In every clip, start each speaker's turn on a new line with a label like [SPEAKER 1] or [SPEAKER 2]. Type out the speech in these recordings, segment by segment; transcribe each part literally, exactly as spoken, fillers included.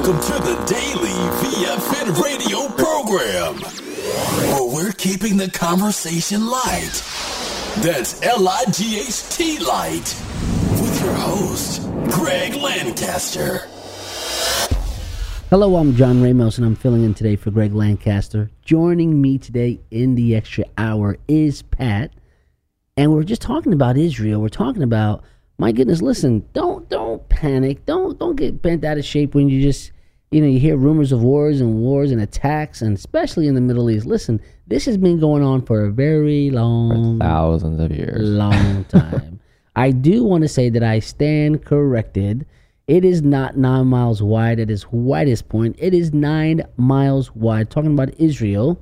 [SPEAKER 1] Welcome to the Daily V F N radio program, where we're keeping the conversation light. That's L I G H T light. With your host, Greg Lancaster.
[SPEAKER 2] Hello, I'm John Ramos, and I'm filling in today for Greg Lancaster. Joining me today in the extra hour is Pat, and we're just talking about Israel. We're talking about, my goodness, listen, don't don't panic. Don't don't get bent out of shape when you just, you know, you hear rumors of wars and wars and attacks, and especially in the Middle East. Listen, this has been going on for a very long,
[SPEAKER 3] for thousands of years,
[SPEAKER 2] long time. I do want to say that I stand corrected. It is not nine miles wide at its widest point. It is nine miles wide. Talking about Israel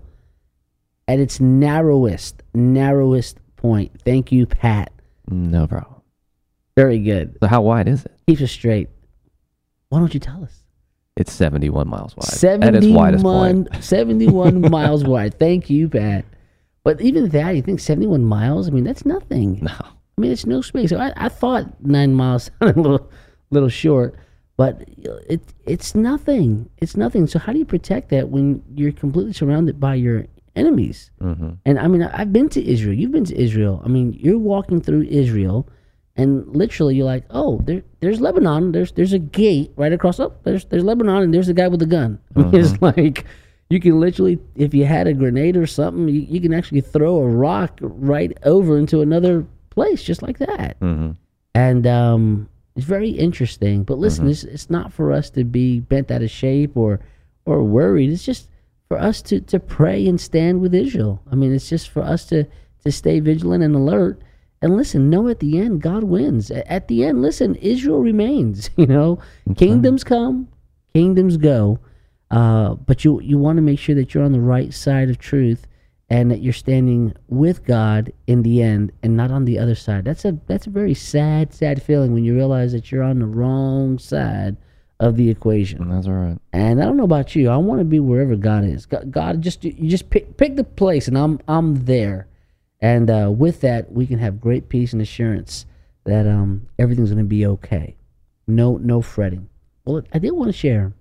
[SPEAKER 2] at its narrowest, narrowest point. Thank you, Pat.
[SPEAKER 3] No problem.
[SPEAKER 2] Very good.
[SPEAKER 3] So how wide is it?
[SPEAKER 2] Keeps us straight. Why don't you tell us?
[SPEAKER 3] It's seventy-one miles wide.
[SPEAKER 2] seventy-one,
[SPEAKER 3] at its widest point.
[SPEAKER 2] seventy-one miles wide. Thank you, Pat. But even that, you think seventy-one miles? I mean, that's nothing.
[SPEAKER 3] No.
[SPEAKER 2] I mean, it's no space. So I, I thought nine miles sounded a little... little short, but it it's nothing. It's nothing. So how do you protect that when you're completely surrounded by your enemies?
[SPEAKER 3] Mm-hmm.
[SPEAKER 2] And I mean, I've been to Israel. You've been to Israel. I mean, you're walking through Israel, and literally you're like, oh, there there's Lebanon. There's there's a gate right across. Oh, there's there's Lebanon, and there's the guy with the gun. I mean,
[SPEAKER 3] Mm-hmm.
[SPEAKER 2] it's like you can literally, if you had a grenade or something, you, you can actually throw a rock right over into another place just like that.
[SPEAKER 3] Mm-hmm.
[SPEAKER 2] And um. It's very interesting, but listen,
[SPEAKER 3] Mm-hmm.
[SPEAKER 2] it's, it's not for us to be bent out of shape or or worried. It's just for us to, to pray and stand with Israel. I mean, it's just for us to, to stay vigilant and alert. And listen, know at the end, God wins. At the end, listen, Israel remains. You know,
[SPEAKER 3] Okay.
[SPEAKER 2] Kingdoms come, kingdoms go. Uh, but you you want to make sure that you're on the right side of truth, and that you're standing with God in the end and not on the other side. That's a that's a very sad, sad feeling when you realize that you're on the wrong side of the equation.
[SPEAKER 3] That's all right.
[SPEAKER 2] And I don't know about you. I want to be wherever God is. God, God just you just pick pick the place, and I'm I'm there. And uh, with that, we can have great peace and assurance that um, everything's going to be okay. No no fretting. Well, I did want to share.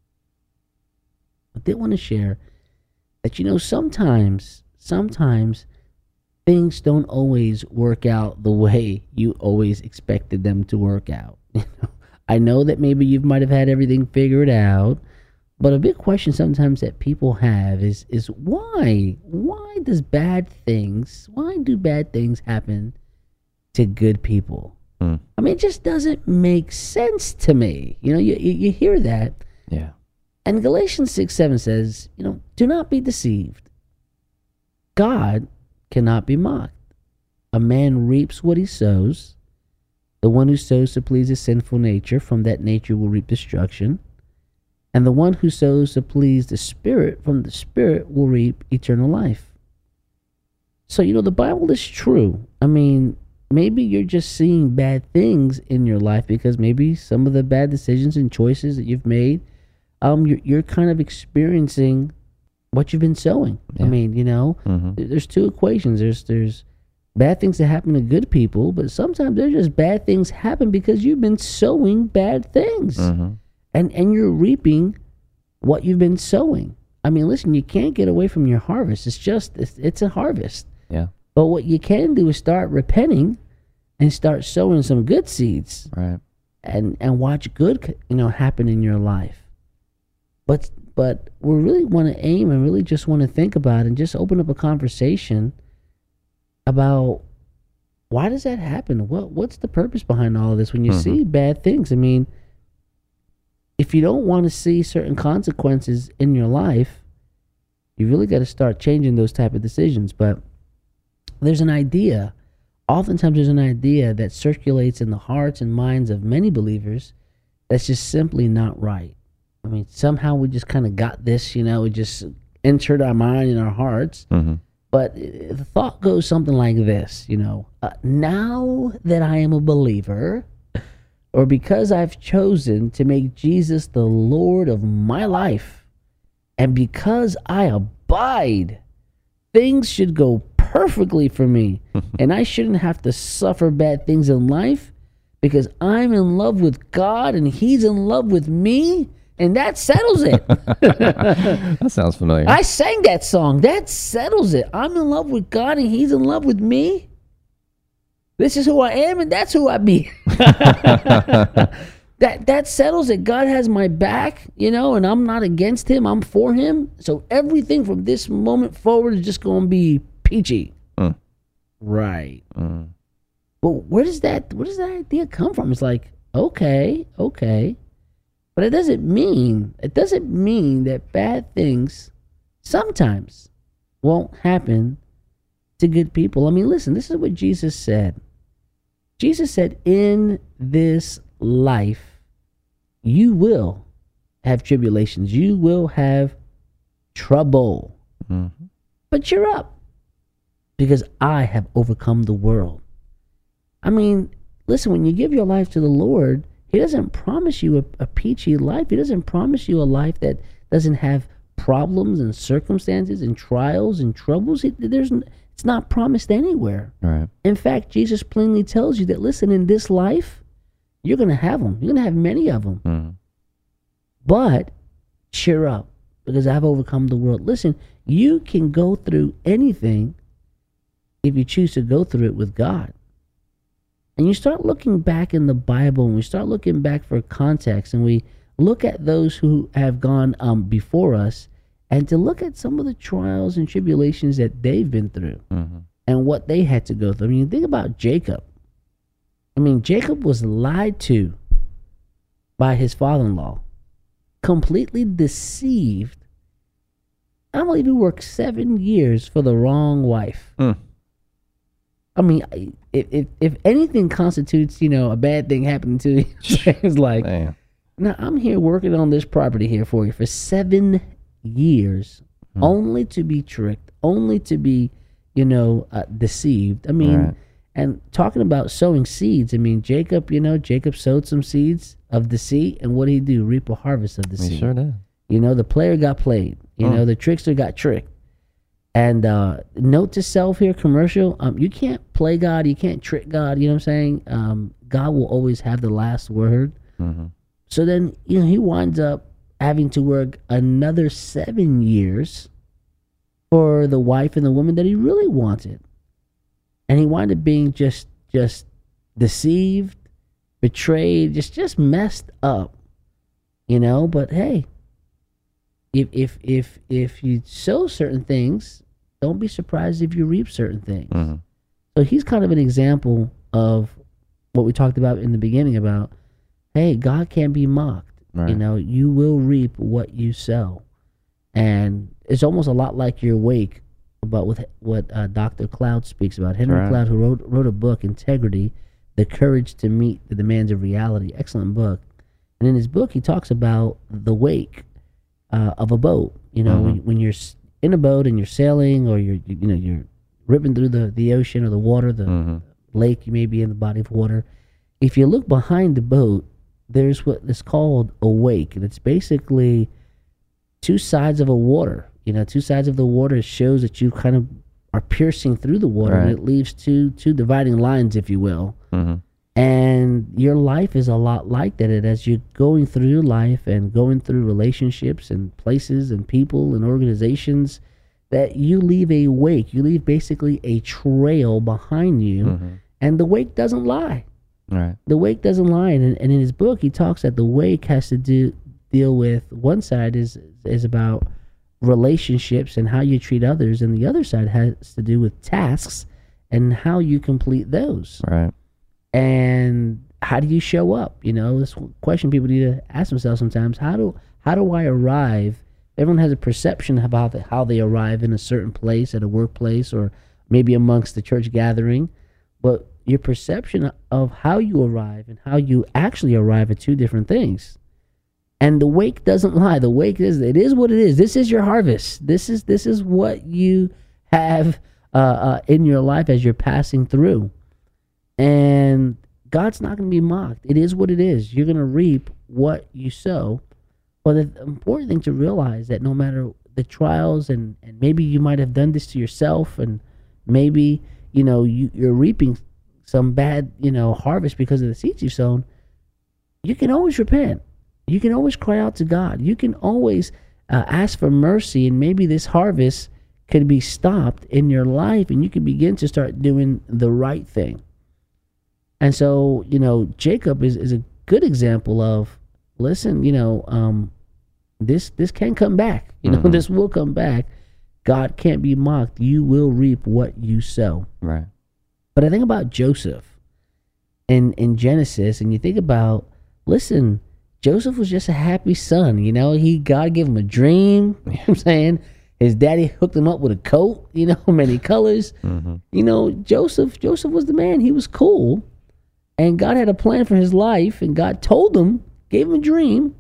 [SPEAKER 2] I did want to share that, you know, sometimes. Sometimes things don't always work out the way you always expected them to work out. I know that maybe you might have had everything figured out, but a big question sometimes that people have is is why? Why does bad things, why do bad things happen to good people?
[SPEAKER 3] Mm.
[SPEAKER 2] I mean, it just doesn't make sense to me. You know, you, you, you hear that.
[SPEAKER 3] Yeah.
[SPEAKER 2] And Galatians six seven says, you know, do not be deceived. God cannot be mocked. A man reaps what he sows. The one who sows to please his sinful nature, from that nature will reap destruction. And the one who sows to please the Spirit, from the Spirit will reap eternal life. So, you know, the Bible is true. I mean, maybe you're just seeing bad things in your life because maybe some of the bad decisions and choices that you've made, um, you're, you're kind of experiencing what you've been sowing.
[SPEAKER 3] Yeah.
[SPEAKER 2] I mean, you know,
[SPEAKER 3] Mm-hmm.
[SPEAKER 2] th- there's two equations. There's there's bad things that happen to good people, but sometimes there's just bad things happen because you've been sowing bad things,
[SPEAKER 3] Mm-hmm.
[SPEAKER 2] and and you're reaping what you've been sowing. I mean, listen, you can't get away from your harvest. It's just it's, it's a harvest.
[SPEAKER 3] Yeah.
[SPEAKER 2] But what you can do is start repenting and start sowing some good seeds,
[SPEAKER 3] Right.
[SPEAKER 2] and and watch good, you know, happen in your life. But but we really want to aim and really just want to think about and just open up a conversation about why does that happen? What what's the purpose behind all of this when you
[SPEAKER 3] Mhm.
[SPEAKER 2] see bad things? I mean, if you don't want to see certain consequences in your life, you really got to start changing those type of decisions. But there's an idea, oftentimes there's an idea that circulates in the hearts and minds of many believers that's just simply not right. I mean, somehow we just kind of got this, you know, it just entered our mind and our hearts.
[SPEAKER 3] Mm-hmm.
[SPEAKER 2] But uh, the thought goes something like this, you know, uh, now that I am a believer, or because I've chosen to make Jesus the Lord of my life, and because I abide, things should go perfectly for me, and I shouldn't have to suffer bad things in life because I'm in love with God and He's in love with me, and that settles it.
[SPEAKER 3] That sounds familiar.
[SPEAKER 2] I sang that song. That settles it. I'm in love with God, and He's in love with me. This is who I am, and that's who I be. That that settles it. God has my back, you know, and I'm not against Him. I'm for Him. So everything from this moment forward is just going to be peachy.
[SPEAKER 3] Mm.
[SPEAKER 2] Right.
[SPEAKER 3] Mm.
[SPEAKER 2] But where does that where does that idea come from? It's like, okay, okay. But it doesn't mean it doesn't mean that bad things sometimes won't happen to good people. I mean, listen, this is what Jesus said. Jesus said, in this life, you will have tribulations. You will have trouble.
[SPEAKER 3] Mm-hmm.
[SPEAKER 2] But cheer up, because I have overcome the world. I mean, listen, when you give your life to the Lord, He doesn't promise you a, a peachy life. He doesn't promise you a life that doesn't have problems and circumstances and trials and troubles. It, there's, it's not promised anywhere.
[SPEAKER 3] Right.
[SPEAKER 2] In fact, Jesus plainly tells you that, listen, in this life, you're going to have them. You're going to have many of them.
[SPEAKER 3] Mm-hmm.
[SPEAKER 2] But cheer up, because I've overcome the world. Listen, you can go through anything if you choose to go through it with God. And you start looking back in the Bible, and we start looking back for context, and we look at those who have gone um, before us, and to look at some of the trials and tribulations that they've been through
[SPEAKER 3] Mm-hmm.
[SPEAKER 2] and what they had to go through. I mean, think about Jacob. I mean, Jacob was lied to by his father-in-law, completely deceived. I believe he worked seven years for the wrong wife.
[SPEAKER 3] Mm.
[SPEAKER 2] I mean, if, if if anything constitutes, you know, a bad thing happening to you, it's like,
[SPEAKER 3] Damn.
[SPEAKER 2] now I'm here working on this property here for you for seven years,
[SPEAKER 3] Mm.
[SPEAKER 2] only to be tricked, only to be, you know, uh, deceived. I mean,
[SPEAKER 3] Right.
[SPEAKER 2] and talking about sowing seeds, I mean, Jacob, you know, Jacob sowed some seeds of deceit, and what did he do? Reap a harvest of
[SPEAKER 3] He
[SPEAKER 2] deceit.
[SPEAKER 3] sure did.
[SPEAKER 2] You know, the player got played. You
[SPEAKER 3] Mm.
[SPEAKER 2] know, the trickster got tricked. And uh, note to self here, commercial, um, you can't play God, you can't trick God, you know what I'm saying? Um, God will always have the last word.
[SPEAKER 3] Mm-hmm.
[SPEAKER 2] So then, you know, he winds up having to work another seven years for the wife and the woman that he really wanted. And he wound up being just just deceived, betrayed, just just messed up. You know, but hey, if if if if you sow certain things, don't be surprised if you reap certain things.
[SPEAKER 3] Mm-hmm.
[SPEAKER 2] So he's kind of an example of what we talked about in the beginning about, hey, God can't be mocked.
[SPEAKER 3] Right.
[SPEAKER 2] You know, you will reap what you sow. And it's almost a lot like your wake, about with what uh, Doctor Cloud speaks about. Henry
[SPEAKER 3] Right.
[SPEAKER 2] Cloud, who wrote wrote a book, Integrity, The Courage to Meet the Demands of Reality. Excellent book. And in his book, he talks about the wake uh, of a boat. You know,
[SPEAKER 3] Mhm.
[SPEAKER 2] when, when you're s- in a boat and you're sailing, or you're you know you're ripping through the, the ocean or the water, the
[SPEAKER 3] Mm-hmm.
[SPEAKER 2] lake, you may be in the body of water. If you look behind the boat, there's what is called a wake, and it's basically two sides of a water. You know, two sides of the water shows that you kind of are piercing through the water, and
[SPEAKER 3] Right.
[SPEAKER 2] it leaves two two dividing lines, if you will.
[SPEAKER 3] Mm-hmm.
[SPEAKER 2] And your life is a lot like that. And as you're going through your life and going through relationships and places and people and organizations, that you leave a wake. You leave basically a trail behind you,
[SPEAKER 3] Mm-hmm.
[SPEAKER 2] and the wake doesn't lie.
[SPEAKER 3] Right.
[SPEAKER 2] The wake doesn't lie. And, and in his book, he talks that the wake has to do deal with, one side is is about relationships and how you treat others, and the other side has to do with tasks and how you complete those.
[SPEAKER 3] Right.
[SPEAKER 2] And how do you show up? You know, this question people need to ask themselves sometimes. How do how do I arrive? Everyone has a perception about the, how they arrive in a certain place, at a workplace, or maybe amongst the church gathering. But your perception of how you arrive and how you actually arrive are two different things. And the wake doesn't lie. The wake is, it is what it is. This is your harvest. This is this is what you have uh, uh, in your life as you're passing through. And God's not going to be mocked. It is what it is. You're going to reap what you sow. But the important thing to realize that no matter the trials, and, and maybe you might have done this to yourself, and maybe, you know, you, you're reaping some bad, you know, harvest because of the seeds you've sown, you can always repent. You can always cry out to God. You can always uh, ask for mercy, and maybe this harvest could be stopped in your life, and you can begin to start doing the right thing. And so, you know, Jacob is, is a good example of, listen, you know, um, this this can come back. You know,
[SPEAKER 3] Mhm.
[SPEAKER 2] this will come back. God can't be mocked. You will reap what you sow.
[SPEAKER 3] Right.
[SPEAKER 2] But I think about Joseph in, in Genesis, and you think about, listen, Joseph was just a happy son. You know, he God gave him a dream. You know what I'm saying? His daddy hooked him up with a coat, you know, many colors.
[SPEAKER 3] Mhm.
[SPEAKER 2] You know, Joseph, Joseph was the man. He was cool. And God had a plan for his life, and God told him, gave him a dream.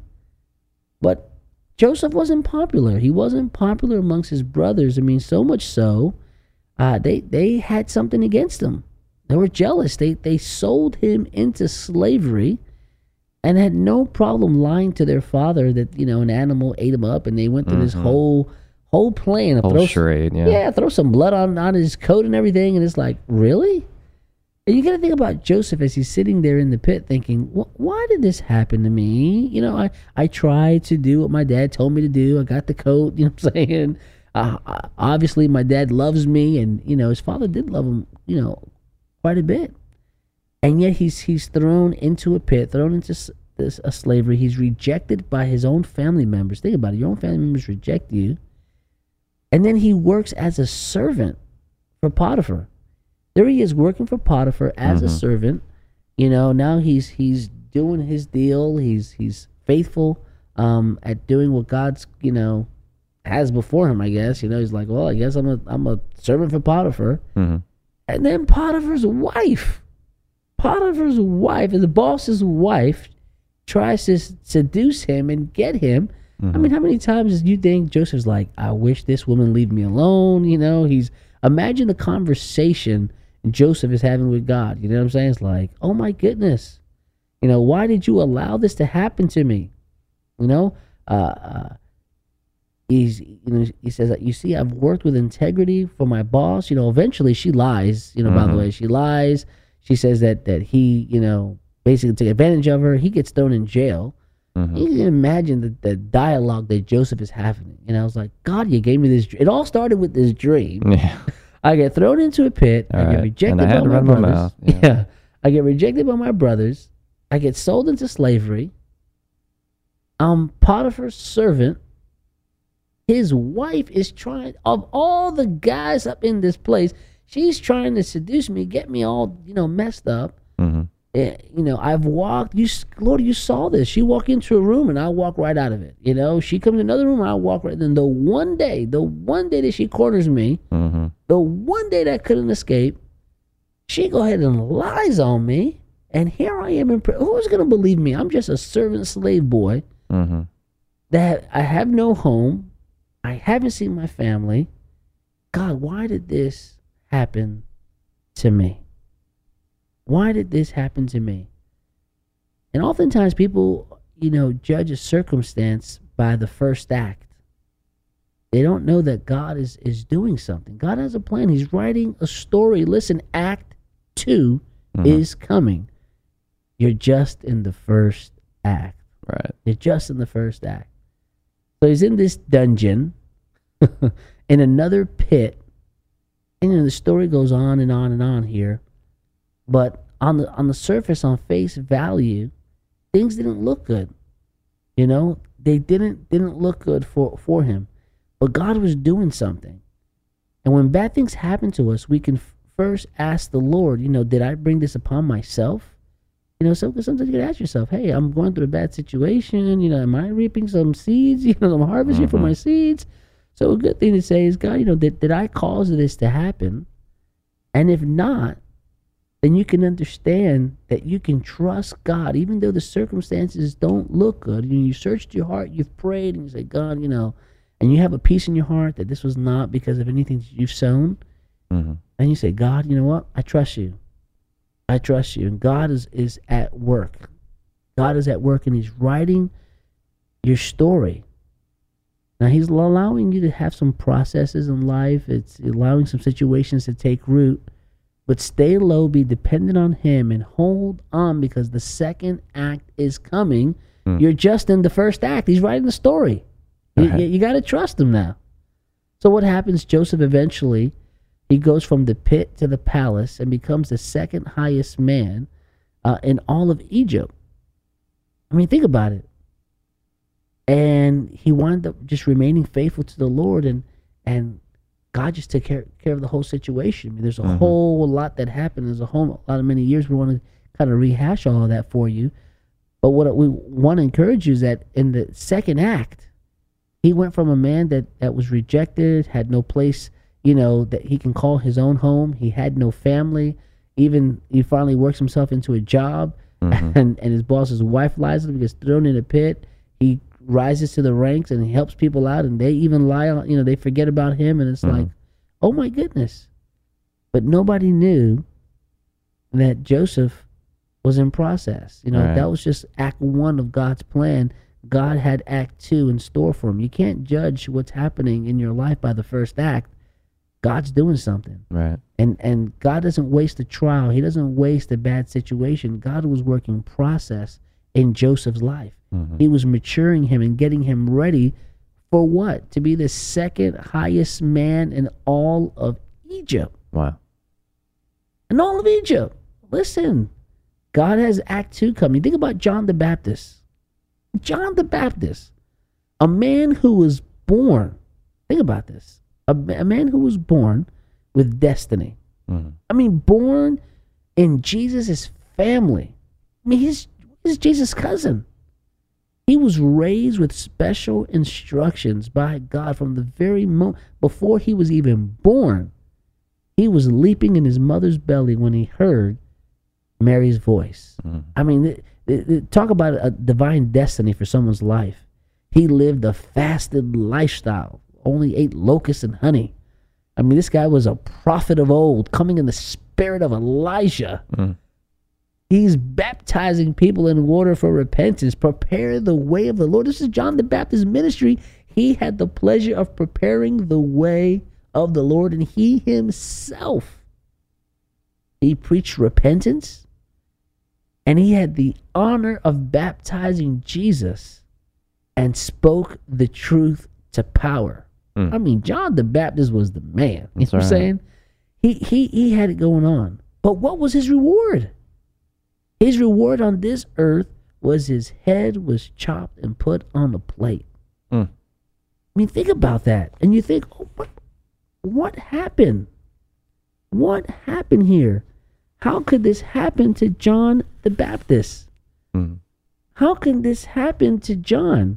[SPEAKER 2] But Joseph wasn't popular. He wasn't popular amongst his brothers. I mean, so much so, uh, they they had something against him. They were jealous. They they sold him into slavery, and had no problem lying to their father that, you know, an animal ate him up, and they went through this
[SPEAKER 3] Mhm.
[SPEAKER 2] whole whole plan of
[SPEAKER 3] Whole
[SPEAKER 2] throw,
[SPEAKER 3] charade, yeah.
[SPEAKER 2] yeah, throw some blood on on his coat and everything, and it's like, really? And you got to think about Joseph as he's sitting there in the pit thinking, why did this happen to me? You know, I, I tried to do what my dad told me to do. I got the coat, you know what I'm saying? Uh, obviously, my dad loves me, and, you know, his father did love him, you know, quite a bit. And yet he's he's thrown into a pit, thrown into s- this, a slavery. He's rejected by his own family members. Think about it. Your own family members reject you. And then he works as a servant for Potiphar. There he is working for Potiphar as
[SPEAKER 3] Mhm.
[SPEAKER 2] a servant. You know, now he's he's doing his deal. He's he's faithful um, at doing what God's, you know, has before him, I guess. You know, he's like, well, I guess I'm a I'm a servant for Potiphar.
[SPEAKER 3] Mhm.
[SPEAKER 2] And then Potiphar's wife, Potiphar's wife, and the boss's wife tries to seduce him and get him. I mean, how many times do you think Joseph's like, I wish this woman leave me alone? You know, he's, imagine the conversation Joseph is having with God. You know what I'm saying? It's like, oh my goodness, you know, why did you allow this to happen to me? You know, uh, uh, he's, you know, he says, you see, I've worked with integrity for my boss. You know, eventually she lies, you know, by the
[SPEAKER 3] Mhm.
[SPEAKER 2] way, she lies. She says that, that he, you know, basically took advantage of her. He gets thrown in jail.
[SPEAKER 3] Mhm.
[SPEAKER 2] You can imagine the, the dialogue that Joseph is having. And I was like, God, you gave me this. dr- It all started with this dream.
[SPEAKER 3] Yeah.
[SPEAKER 2] I get thrown into a pit.
[SPEAKER 3] All
[SPEAKER 2] I get
[SPEAKER 3] right.
[SPEAKER 2] rejected
[SPEAKER 3] And I
[SPEAKER 2] by
[SPEAKER 3] had to
[SPEAKER 2] my
[SPEAKER 3] run my
[SPEAKER 2] brothers.
[SPEAKER 3] mouth,
[SPEAKER 2] Yeah.
[SPEAKER 3] yeah.
[SPEAKER 2] I get rejected by my brothers. I get sold into slavery. I'm Potiphar's servant. His wife is trying, of all the guys up in this place, she's trying to seduce me, get me all, you know, messed up.
[SPEAKER 3] Mhm.
[SPEAKER 2] Eh, you know, I've walked, you, s- Lord, you saw this. She walked into a room and I walk right out of it. You know, she comes in another room and I walk right. Then the one day, the one day that she corners me,
[SPEAKER 3] Mhm.
[SPEAKER 2] the one day that I couldn't escape, she go ahead and lies on me. And here I am in prison. Who's going to believe me? I'm just a servant slave boy
[SPEAKER 3] Mhm.
[SPEAKER 2] that I have no home. I haven't seen my family. God, why did this happen to me? Why did this happen to me? And oftentimes people, you know, judge a circumstance by the first act. They don't know that God is, is doing something. God has a plan. He's writing a story. Listen, act two
[SPEAKER 3] Mhm.
[SPEAKER 2] is coming. You're just in the first act.
[SPEAKER 3] Right.
[SPEAKER 2] You're just in the first act. So he's in this dungeon in another pit. And you know, the story goes on and on and on here. But on the on the surface, on face value, things didn't look good. You know, they didn't didn't look good for, for him. But God was doing something. And when bad things happen to us, we can f- first ask the Lord, you know, did I bring this upon myself? You know, so sometimes you can ask yourself, hey, I'm going through a bad situation. You know, am I reaping some seeds? You know, I'm harvesting for
[SPEAKER 3] Mhm.
[SPEAKER 2] my seeds. So a good thing to say is, God, you know, did, did I cause this to happen? And if not, then you can understand that you can trust God, even though the circumstances don't look good. You, you searched your heart, you've prayed, and you say, God, you know, and you have a peace in your heart that this was not because of anything that you've sown.
[SPEAKER 3] Mhm.
[SPEAKER 2] And you say, God, you know what? I trust you. I trust you. And God is, is at work. God is at work, and he's writing your story. Now, he's allowing you to have some processes in life. It's allowing some situations to take root. But stay low, be dependent on him, and hold on, because the second act is coming. Mm. You're just in the first act. He's writing the story. You,
[SPEAKER 3] Okay.
[SPEAKER 2] you, you got to trust him now. So what happens? Joseph eventually, he goes from the pit to the palace and becomes the second highest man uh, in all of Egypt. I mean, think about it. And he wound up just remaining faithful to the Lord, and and God just took care, care of the whole situation. I mean, there's a mm-hmm. whole lot that happened. There's a whole lot of many years. We want to kind of rehash all of that for you. But what we want to encourage you is that in the second act, he went from a man that, that was rejected, had no place, you know, that he can call his own home. He had no family. Even he finally works himself into a job, mm-hmm. and, and his boss's wife lies him, he gets thrown in a pit. He rises to the ranks and he helps people out, and they even lie on, you know, they forget about him, and it's mm-hmm. like, oh my goodness. But nobody knew that Joseph was in process. You know, right. That was just act one of God's plan. God had act two in store for him. You can't judge what's happening in your life by the first act. God's doing something.
[SPEAKER 3] Right.
[SPEAKER 2] And and God doesn't waste a trial. He doesn't waste a bad situation. God was working process in Joseph's life. Mm-hmm. He was maturing him and getting him ready for what? To be the second highest man in all of Egypt.
[SPEAKER 3] Wow.
[SPEAKER 2] In all of Egypt. Listen, God has act two coming. Think about John the Baptist. John the Baptist, a man who was born, think about this, a, a man who was born with destiny. Mm-hmm. I mean, born in Jesus' family. I mean, he's, he's Jesus' cousin. He was raised with special instructions by God from the very moment before he was even born. He was leaping in his mother's belly when he heard Mary's voice. Mm-hmm. I mean, it, it, it, talk about a divine destiny for someone's life. He lived a fasted lifestyle, only ate locusts and honey. I mean, this guy was a prophet of old, coming in the spirit of Elijah. Mm-hmm. He's baptizing people in water for repentance. Prepare the way of the Lord. This is John the Baptist's ministry. He had the pleasure of preparing the way of the Lord, and he himself, he preached repentance, and he had the honor of baptizing Jesus and spoke the truth to power. Mm. I mean, John the Baptist was the man. You know what I'm saying? He, he, he had it going on. But what was his reward? His reward on this earth was his head was chopped and put on a plate. Mm. I mean, think about that. And you think, oh, what, what happened? What happened here? How could this happen to John the Baptist? Mm. How can this happen to John?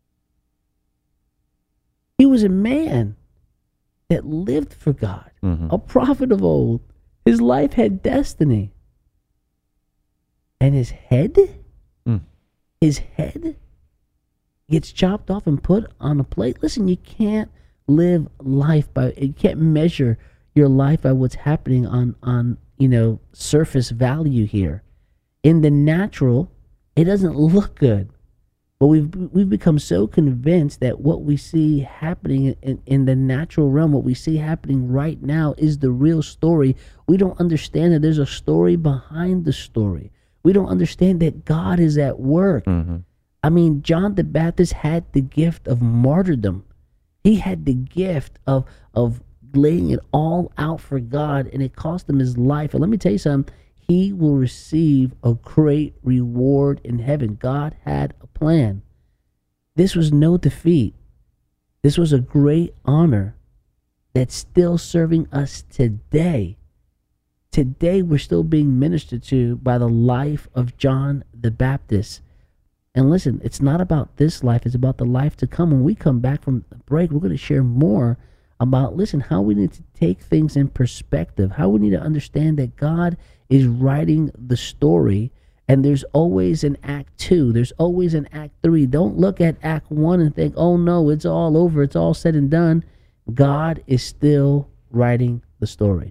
[SPEAKER 2] He was a man that lived for God, mm-hmm. a prophet of old. His life had destiny. And his head, mm. his head gets chopped off and put on a plate. Listen, you can't live life by, you can't measure your life by what's happening on, on, you know, surface value here. In the natural, it doesn't look good. But we've we've become so convinced that what we see happening in, in the natural realm, what we see happening right now is the real story. We don't understand that there's a story behind the story. We don't understand that God is at work. Mm-hmm. I mean, John the Baptist had the gift of martyrdom. He had the gift of of laying it all out for God, and it cost him his life. And let me tell you something, he will receive a great reward in heaven. God had a plan. This was no defeat. This was a great honor that's still serving us today. Today, we're still being ministered to by the life of John the Baptist. And listen, it's not about this life. It's about the life to come. When we come back from the break, we're going to share more about, listen, how we need to take things in perspective, how we need to understand that God is writing the story, and there's always an act two. There's always an act three. Don't look at act one and think, oh no, it's all over. It's all said and done. God is still writing the story.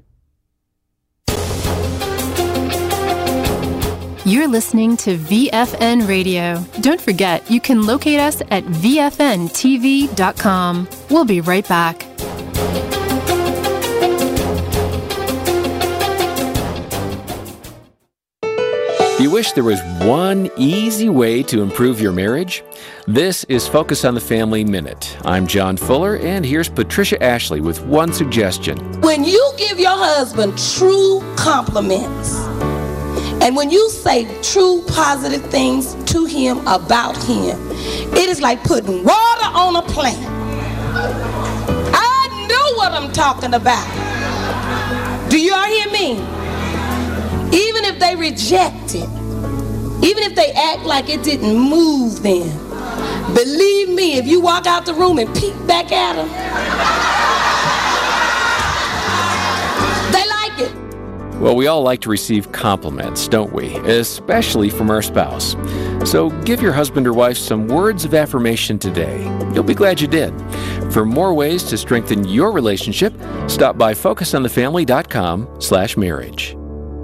[SPEAKER 4] You're listening to V F N Radio. Don't forget, you can locate us at V F N T V dot com. We'll be right back.
[SPEAKER 5] You wish there was one easy way to improve your marriage? This is Focus on the Family Minute. I'm John Fuller, and here's Patricia Ashley with one suggestion.
[SPEAKER 6] When you give your husband true compliments, and when you say true positive things to him about him, it is like putting water on a plant. I know what I'm talking about. Do you all hear me? Even if they reject it, even if they act like it didn't move them, believe me, if you walk out the room and peek back at them, they like it.
[SPEAKER 5] Well, we all like to receive compliments, don't we? Especially from our spouse. So give your husband or wife some words of affirmation today. You'll be glad you did. For more ways to strengthen your relationship, stop by focus on the family dot com slash marriage.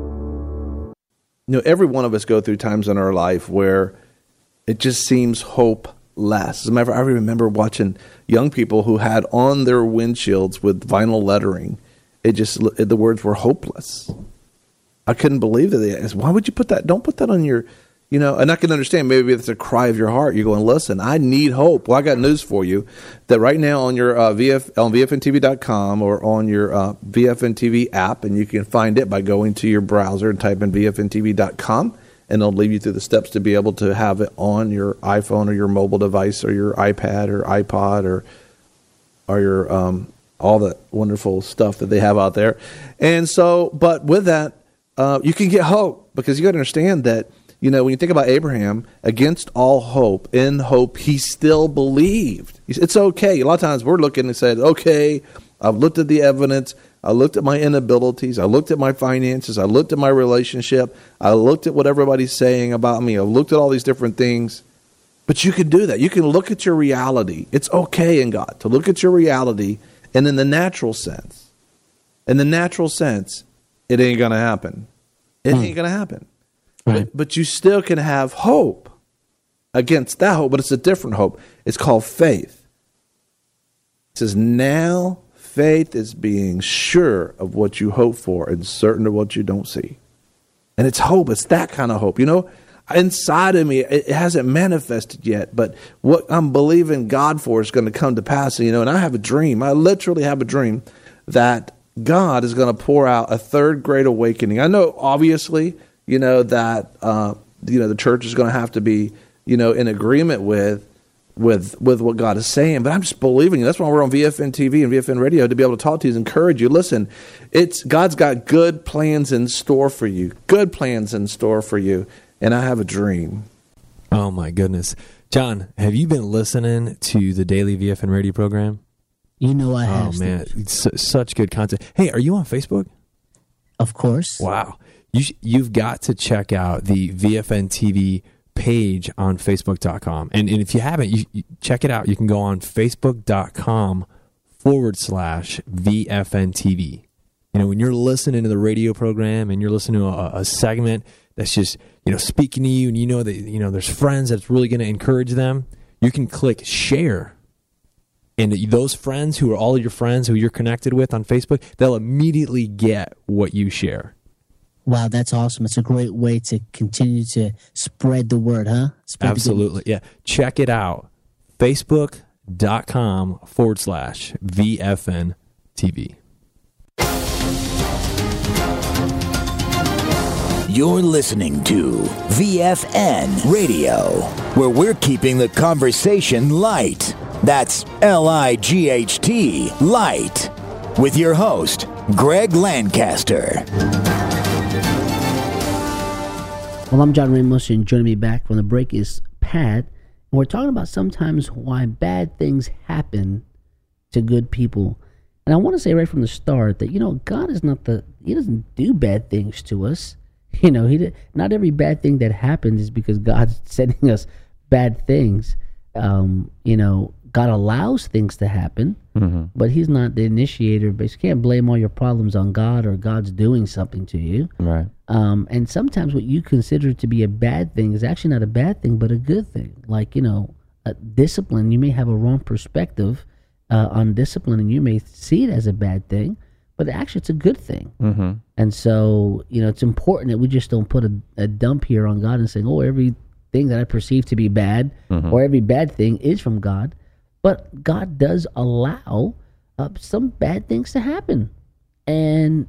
[SPEAKER 7] You know, every one of us go through times in our life where it just seems hopeless. As a matter of fact, I remember watching young people who had on their windshields with vinyl lettering, it just the words were hopeless. I couldn't believe that. They asked, why would you put that? Don't put that on your, you know, and I can understand maybe it's a cry of your heart. You're going, listen, I need hope. Well, I got news for you that right now on your uh, V F on V F N T V dot com or on your uh, V F N T V app, and you can find it by going to your browser and type in V F N T V dot com, and it'll lead you through the steps to be able to have it on your iPhone or your mobile device or your iPad or iPod or or your um, all the wonderful stuff that they have out there. And so, but with that, uh, you can get hope, because you got to understand that. You know, when you think about Abraham, against all hope, in hope, he still believed. It's okay. A lot of times we're looking and said, okay, I've looked at the evidence. I looked at my inabilities. I looked at my finances. I looked at my relationship. I looked at what everybody's saying about me. I looked at all these different things. But you can do that. You can look at your reality. It's okay in God to look at your reality, and in the natural sense, in the natural sense, it ain't going to happen. It ain't going to happen.
[SPEAKER 2] Right.
[SPEAKER 7] But, but you still can have hope against that hope, but it's a different hope. It's called faith. It says, now faith is being sure of what you hope for and certain of what you don't see. And it's hope. It's that kind of hope. You know, inside of me, it hasn't manifested yet, but what I'm believing God for is going to come to pass. You know, and I have a dream. I literally have a dream that God is going to pour out a third great awakening. I know, obviously, you know, that, uh, you know, the church is going to have to be, you know, in agreement with, with, with what God is saying. But I'm just believing. That's why we're on V F N T V and V F N Radio, to be able to talk to you and encourage you. Listen, it's God's got good plans in store for you, good plans in store for you. And I have a dream.
[SPEAKER 8] Oh, my goodness. John, have you been listening to the daily V F N Radio program?
[SPEAKER 2] You know I have.
[SPEAKER 8] Oh, man. It's such good content. Hey, are you on Facebook?
[SPEAKER 2] Of course.
[SPEAKER 8] Wow. You sh- you've got to check out the V F N T V page on Facebook dot com. And, and if you haven't, you, you check it out. You can go on Facebook dot com forward slash V F N T V. You know, when you're listening to the radio program and you're listening to a, a segment that's just, you know, speaking to you, and you know that, you know, there's friends that's really going to encourage them, you can click share. And those friends who are all your friends who you're connected with on Facebook, they'll immediately get what you share.
[SPEAKER 2] Wow, that's awesome. It's a great way to continue to spread the word, huh? Spread
[SPEAKER 8] Absolutely. Yeah. Check it out. Facebook dot com forward slash V F N T V.
[SPEAKER 1] You're listening to V F N Radio, where we're keeping the conversation light. That's L I G H T, light. With your host, Greg Lancaster.
[SPEAKER 2] Well, I'm John Ramos, and joining me back from the break is Pat. And we're talking about sometimes why bad things happen to good people. And I want to say right from the start that, you know, God is not the, he doesn't do bad things to us. You know, he did, not every bad thing that happens is because God's sending us bad things. Um, you know, God allows things to happen, mm-hmm. but he's not the initiator. But you can't blame all your problems on God, or God's doing something to you.
[SPEAKER 3] Right.
[SPEAKER 2] Um, and sometimes what you consider to be a bad thing is actually not a bad thing, but a good thing. Like, you know, uh, discipline, you may have a wrong perspective uh, on discipline, and you may see it as a bad thing, but actually it's a good thing.
[SPEAKER 3] Mm-hmm.
[SPEAKER 2] And so, you know, it's important that we just don't put a, a dump here on God and saying, oh, everything that I perceive to be bad
[SPEAKER 3] Mhm.
[SPEAKER 2] or every bad thing is from God. But God does allow uh, some bad things to happen. And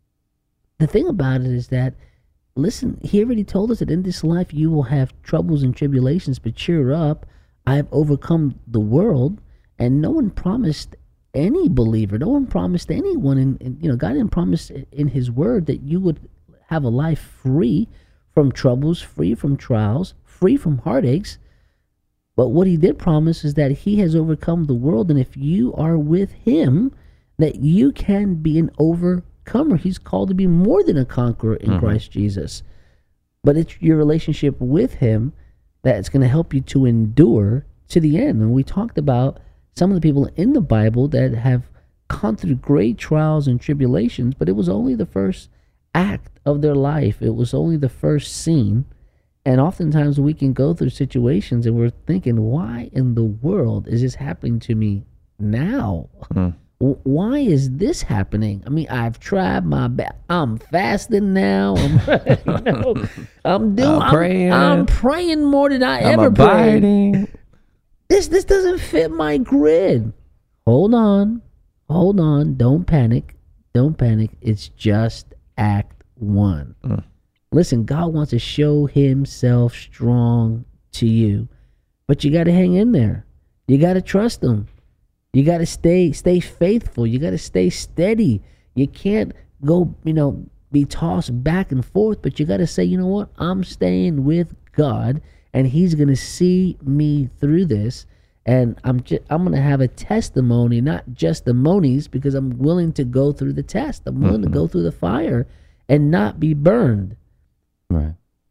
[SPEAKER 2] the thing about it is that, listen, he already told us that in this life you will have troubles and tribulations, but cheer up. I have overcome the world. And no one promised any believer, no one promised anyone, in, in, you know, God didn't promise in his word that you would have a life free from troubles, free from trials, free from heartaches. But what he did promise is that he has overcome the world. And if you are with him, that you can be an overcomer. He's called to be more than a conqueror in
[SPEAKER 3] Mhm.
[SPEAKER 2] Christ Jesus. But it's your relationship with him that's going to help you to endure to the end. And we talked about some of the people in the Bible that have gone through great trials and tribulations, but it was only the first act of their life. It was only the first scene. And oftentimes we can go through situations and we're thinking, why in the world is this happening to me now?
[SPEAKER 3] Mm.
[SPEAKER 2] W- Why is this happening? I mean, I've tried my best. I'm fasting now. I'm, you know, I'm doing.
[SPEAKER 3] I'm
[SPEAKER 2] I'm
[SPEAKER 3] praying.
[SPEAKER 2] I'm praying more than I
[SPEAKER 3] I'm
[SPEAKER 2] ever prayed.
[SPEAKER 3] abiding.
[SPEAKER 2] This this doesn't fit my grid. Hold on. Hold on. Don't panic. Don't panic. It's just act one.
[SPEAKER 3] Mm.
[SPEAKER 2] Listen, God wants to show himself strong to you. But you got to hang in there. You got to trust him. You got to stay stay faithful. You got to stay steady. You can't go, you know, be tossed back and forth, but you got to say, you know what? I'm staying with God. And he's going to see me through this. And I'm just, I'm going to have a testimony, not just the monies, because I'm willing to go through the test. I'm willing
[SPEAKER 3] Mhm.
[SPEAKER 2] to go through the fire and not be burned.
[SPEAKER 3] Right.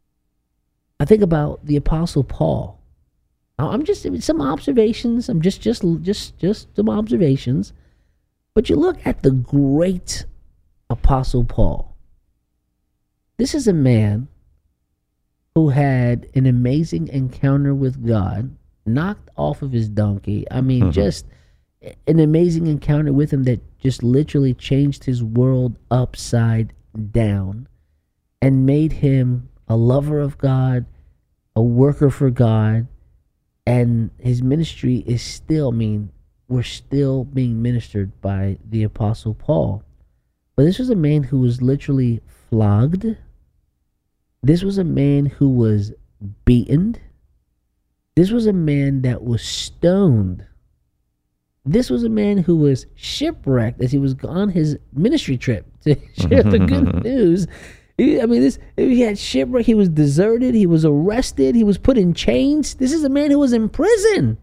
[SPEAKER 2] I think about the Apostle Paul. Now, I'm just some observations. I'm just just just just some observations. But you look at the great Apostle Paul. This is a man who had an amazing encounter with God, knocked off of his donkey. I mean,
[SPEAKER 3] Mhm.
[SPEAKER 2] just an amazing encounter with him that just literally changed his world upside down and made him a lover of God, a worker for God, and his ministry is still, I mean, we're still being ministered by the Apostle Paul. But this was a man who was literally flogged. This was a man who was beaten. This was a man that was stoned. This was a man who was shipwrecked as he was on his ministry trip to share the good news. He- I mean, this he had shipwreck. He was deserted. He was arrested. He was put in chains. This is a man who was in prison.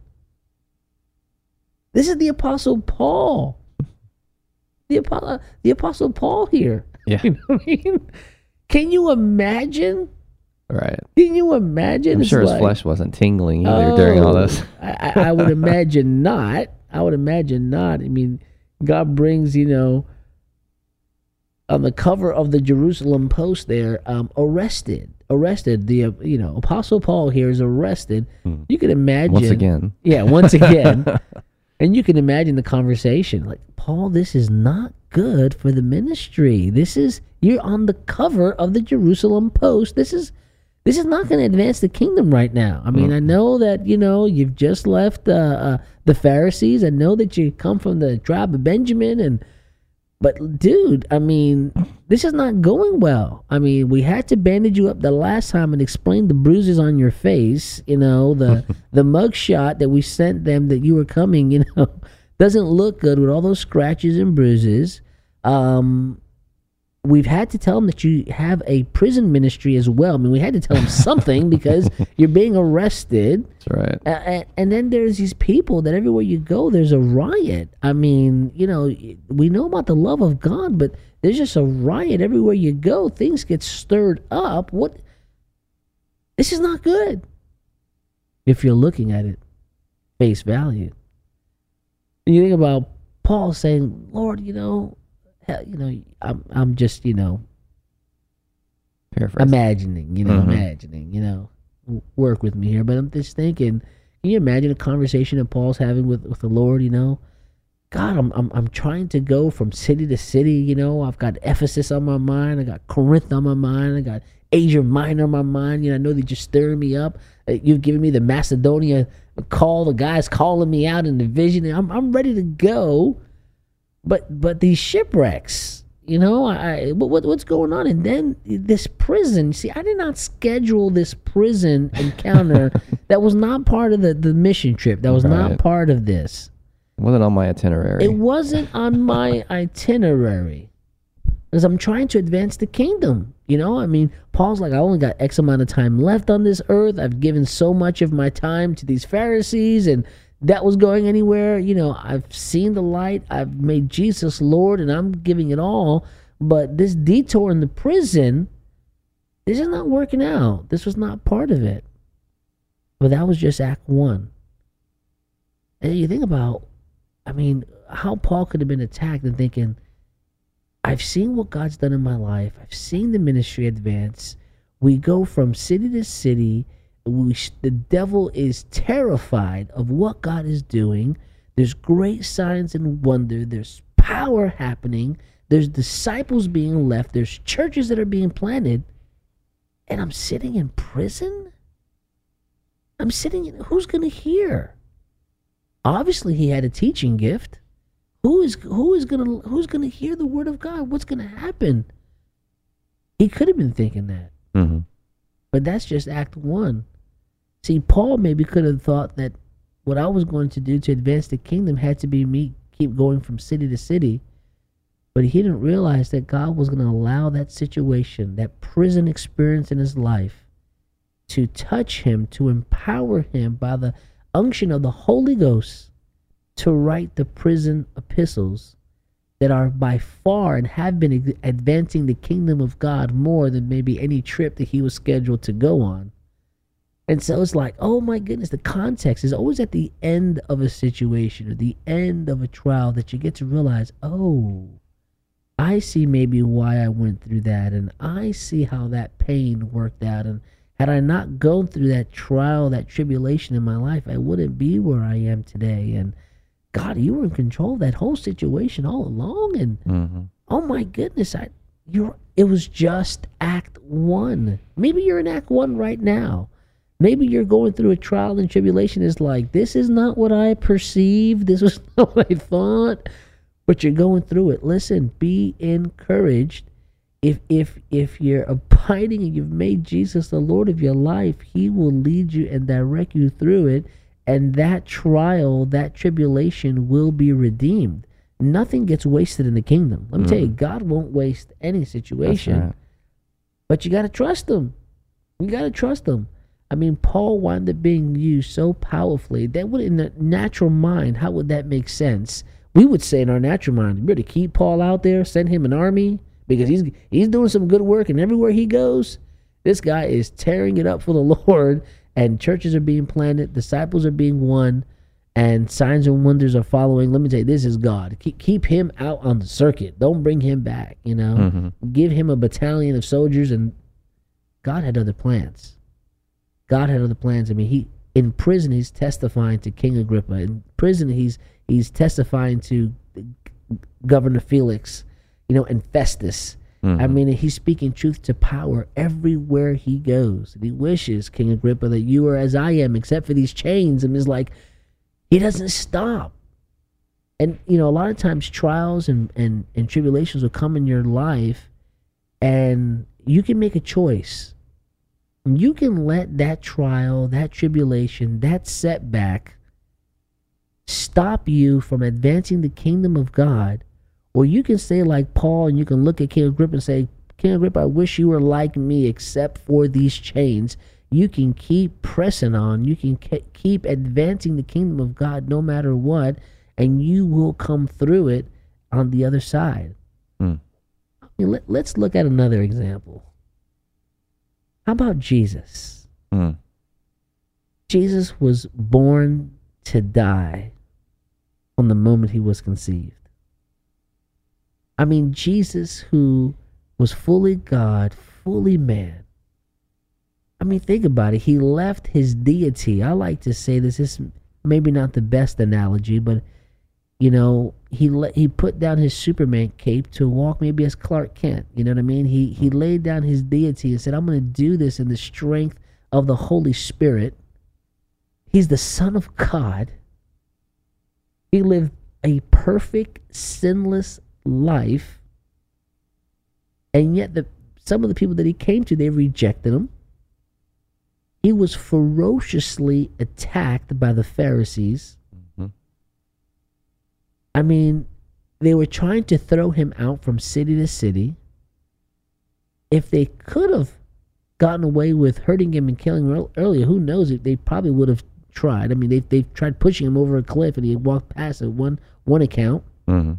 [SPEAKER 2] This is the Apostle Paul. The Apostle, the Apostle Paul here.
[SPEAKER 3] Yeah.
[SPEAKER 2] You know what I mean? Can you imagine?
[SPEAKER 3] Right.
[SPEAKER 2] Can you imagine?
[SPEAKER 3] I'm
[SPEAKER 2] It's
[SPEAKER 3] sure his
[SPEAKER 2] like-
[SPEAKER 3] flesh wasn't tingling either during all
[SPEAKER 2] Oh,
[SPEAKER 3] this.
[SPEAKER 2] I, I I would imagine not. I would imagine not. I mean, God brings, you know, on the cover of the Jerusalem Post there, um, arrested. Arrested. The, uh, you know, Apostle Paul here is arrested.
[SPEAKER 3] Hmm.
[SPEAKER 2] You can imagine.
[SPEAKER 3] Once again.
[SPEAKER 2] Yeah, once again. And you can imagine the conversation. Like, Paul, this is not good for the ministry. This is, you're on the cover of the Jerusalem Post. This is, this is not going to advance the kingdom right now. I mean, I know that, you know, you've just left uh, uh, the Pharisees. I know that you come from the tribe of Benjamin. And, but dude, I mean, this is not going well. I mean, we had to bandage you up the last time and explain the bruises on your face. You know, the, the mug shot that we sent them that you were coming, you know, doesn't look good with all those scratches and bruises. Um, we've had to tell them that you have a prison ministry as well. I mean, we had to tell them something because you're being arrested.
[SPEAKER 3] That's right.
[SPEAKER 2] Uh, and, and then there's these people that everywhere you go, there's a riot. I mean, you know, we know about the love of God, but there's just a riot everywhere you go. Things get stirred up. What? This is not good if you're looking at it face value. And you think about Paul saying, Lord, you know, hell, you know, I'm, I'm just, you know,
[SPEAKER 3] Paraphrase.
[SPEAKER 2] imagining, you know,
[SPEAKER 3] Mhm.
[SPEAKER 2] imagining, you know, w- work with me here. But I'm just thinking, can you imagine a conversation that Paul's having with, with the Lord, you know? God, I'm, I'm I'm trying to go from city to city. You know, I've got Ephesus on my mind. I got Corinth on my mind. I got Asia Minor on my mind. You know, I know they're just stirring me up. Uh, You've given me the Macedonia call. The guy's calling me out in the vision. I'm I'm ready to go. But but these shipwrecks, you know, I what what's going on? And then this prison. See, I did not schedule this prison encounter. That was not part of the, the mission trip. That was
[SPEAKER 3] Right.
[SPEAKER 2] not part of this.
[SPEAKER 3] It wasn't on my itinerary.
[SPEAKER 2] It wasn't on my itinerary because I'm trying to advance the kingdom. You know, I mean, Paul's like, I only got X amount of time left on this earth. I've given so much of my time to these Pharisees, and that was going anywhere. You know, I've seen the light. I've made Jesus Lord, and I'm giving it all. But this detour in the prison, this is not working out. This was not part of it. But that was just Act One. And you think about, I mean, how Paul could have been attacked and thinking, I've seen what God's done in my life. I've seen the ministry advance. We go from city to city. We, the devil is terrified of what God is doing. There's great signs and wonder. There's power happening. There's disciples being left. There's churches that are being planted. And I'm sitting in prison? I'm sitting in, who's going to hear? Obviously, he had a teaching gift. Who is who is gonna who's gonna hear the word of God? What's gonna happen? He could have been thinking that,
[SPEAKER 3] Mm-hmm.
[SPEAKER 2] but that's just Act One. See, Paul maybe could have thought that what I was going to do to advance the kingdom had to be me keep going from city to city, but he didn't realize that God was going to allow that situation, that prison experience in his life, to touch him, to empower him by the unction of the Holy Ghost to write the prison epistles that are by far and have been advancing the kingdom of God more than maybe any trip that he was scheduled to go on. And so it's like, oh my goodness, the context is always at the end of a situation or the end of a trial that you get to realize, oh, I see maybe why I went through that, and I see how that pain worked out, and had I not gone through that trial, that tribulation in my life, I wouldn't be where I am today. And God, you were in control of that whole situation all along. And
[SPEAKER 3] Mm-hmm.
[SPEAKER 2] oh my goodness, I you're it was just Act One. Maybe you're in Act One right now. Maybe you're going through a trial and tribulation. Is like, this is not what I perceived. This was not what I thought. But you're going through it. Listen, be encouraged. If if if you're abiding and you've made Jesus the Lord of your life, he will lead you and direct you through it. And that trial, that tribulation will be redeemed. Nothing gets wasted in the kingdom. Let me mm. tell you, God won't waste any situation. Right. But you got to trust him. You got to trust him. I mean, Paul wound up being used so powerfully that would, in the natural mind, how would that make sense? We would say in our natural mind, you better keep Paul out there, send him an army, because he's he's doing some good work, and everywhere he goes, this guy is tearing it up for the Lord. And churches are being planted, disciples are being won, and signs and wonders are following. Let me tell you, this is God. Keep, keep him out on the circuit. Don't bring him back, you know. Mm-hmm. Give him a battalion of soldiers, and God had other plans. God had other plans. I mean, he in prison, he's testifying to King Agrippa. In prison, he's he's testifying to Governor Felix, you know, and Festus. Mm-hmm. I mean, he's speaking truth to power everywhere he goes. And he wishes, King Agrippa, that you are as I am, except for these chains. And it's like, he doesn't stop. And, you know, a lot of times trials and, and, and tribulations will come in your life, and you can make a choice. You can let that trial, that tribulation, that setback stop you from advancing the kingdom of God. Or you can say like Paul, and you can look at King Agrippa and say, King Agrippa, I wish you were like me except for these chains. You can keep pressing on. You can ke- keep advancing the kingdom of God no matter what, and you will come through it on the other side. Mm. I mean, let, let's look at another example. How about Jesus? Mm. Jesus was born to die on the moment he was conceived. I mean, Jesus, who was fully God, fully man. I mean, think about it. He left his deity. I like to say this is maybe not the best analogy, but, you know, he let, he put down his Superman cape to walk maybe as Clark Kent. You know what I mean? He he laid down his deity and said, I'm going to do this in the strength of the Holy Spirit. He's the Son of God. He lived a perfect, sinless life. And yet the some of the people that he came to, they rejected him. He was ferociously attacked by the Pharisees. Mm-hmm. I mean, they were trying to throw him out from city to city. If they could have gotten away with hurting him and killing him earlier, who knows? If they probably would have tried. I mean, they they've tried pushing him over a cliff, and he walked past it one one account. Mm-hmm.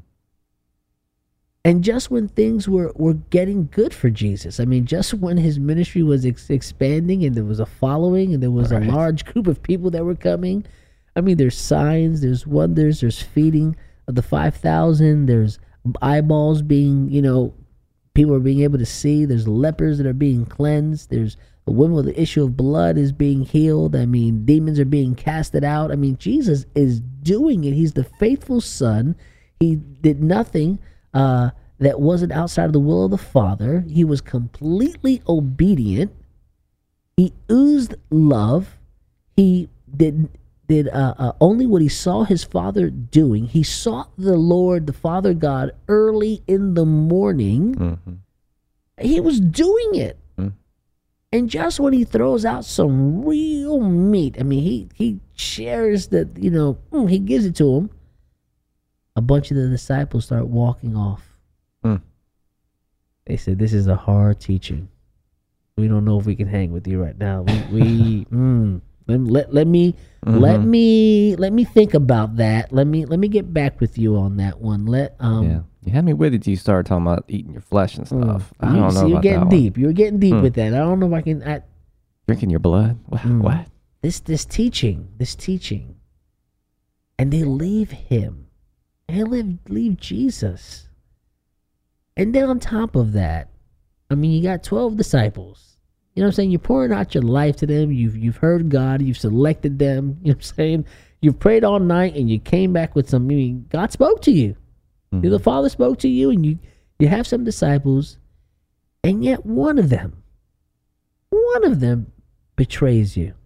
[SPEAKER 2] And just when things were, were getting good for Jesus, I mean, just when his ministry was ex- expanding and there was a following and there was right. a large group of people that were coming, I mean, there's signs, there's wonders, there's feeding of the five thousand, there's eyeballs being, you know, people are being able to see, there's lepers that are being cleansed, there's the woman with the issue of blood is being healed, I mean, demons are being casted out. I mean, Jesus is doing it. He's the faithful Son. He did nothing Uh, that wasn't outside of the will of the Father. He was completely obedient. He oozed love. He did did uh, uh, only what he saw his Father doing. He sought the Lord, the Father God, early in the morning. Mm-hmm. He was doing it. Mm-hmm. And just when he throws out some real meat, I mean, he, he shares that, you know, mm, he gives it to him. A bunch of the disciples start walking off. Mm. They said, this is a hard teaching. We don't know if we can hang with you right now. We, we mm, let, let, let me mm-hmm. let me let me think about that. Let me let me get back with you on that one. Let um
[SPEAKER 3] yeah. You had me with it till you started talking about eating your flesh and stuff. Mm. I don't
[SPEAKER 2] you,
[SPEAKER 3] know
[SPEAKER 2] see,
[SPEAKER 3] about
[SPEAKER 2] you're getting
[SPEAKER 3] that
[SPEAKER 2] deep.
[SPEAKER 3] one.
[SPEAKER 2] You're getting deep
[SPEAKER 3] mm.
[SPEAKER 2] with that. I don't know if I can I,
[SPEAKER 3] drinking your blood. What?
[SPEAKER 2] Mm.
[SPEAKER 3] What?
[SPEAKER 2] This this teaching, this teaching, and they leave him. They leave, leave Jesus. And then on top of that, I mean, you got twelve disciples. You know what I'm saying? You're pouring out your life to them. You've you've heard God. You've selected them. You know what I'm saying? You've prayed all night and you came back with some, I mean, God spoke to you. Mm-hmm. The Father spoke to you, and you, you have some disciples, and yet one of them, one of them betrays you.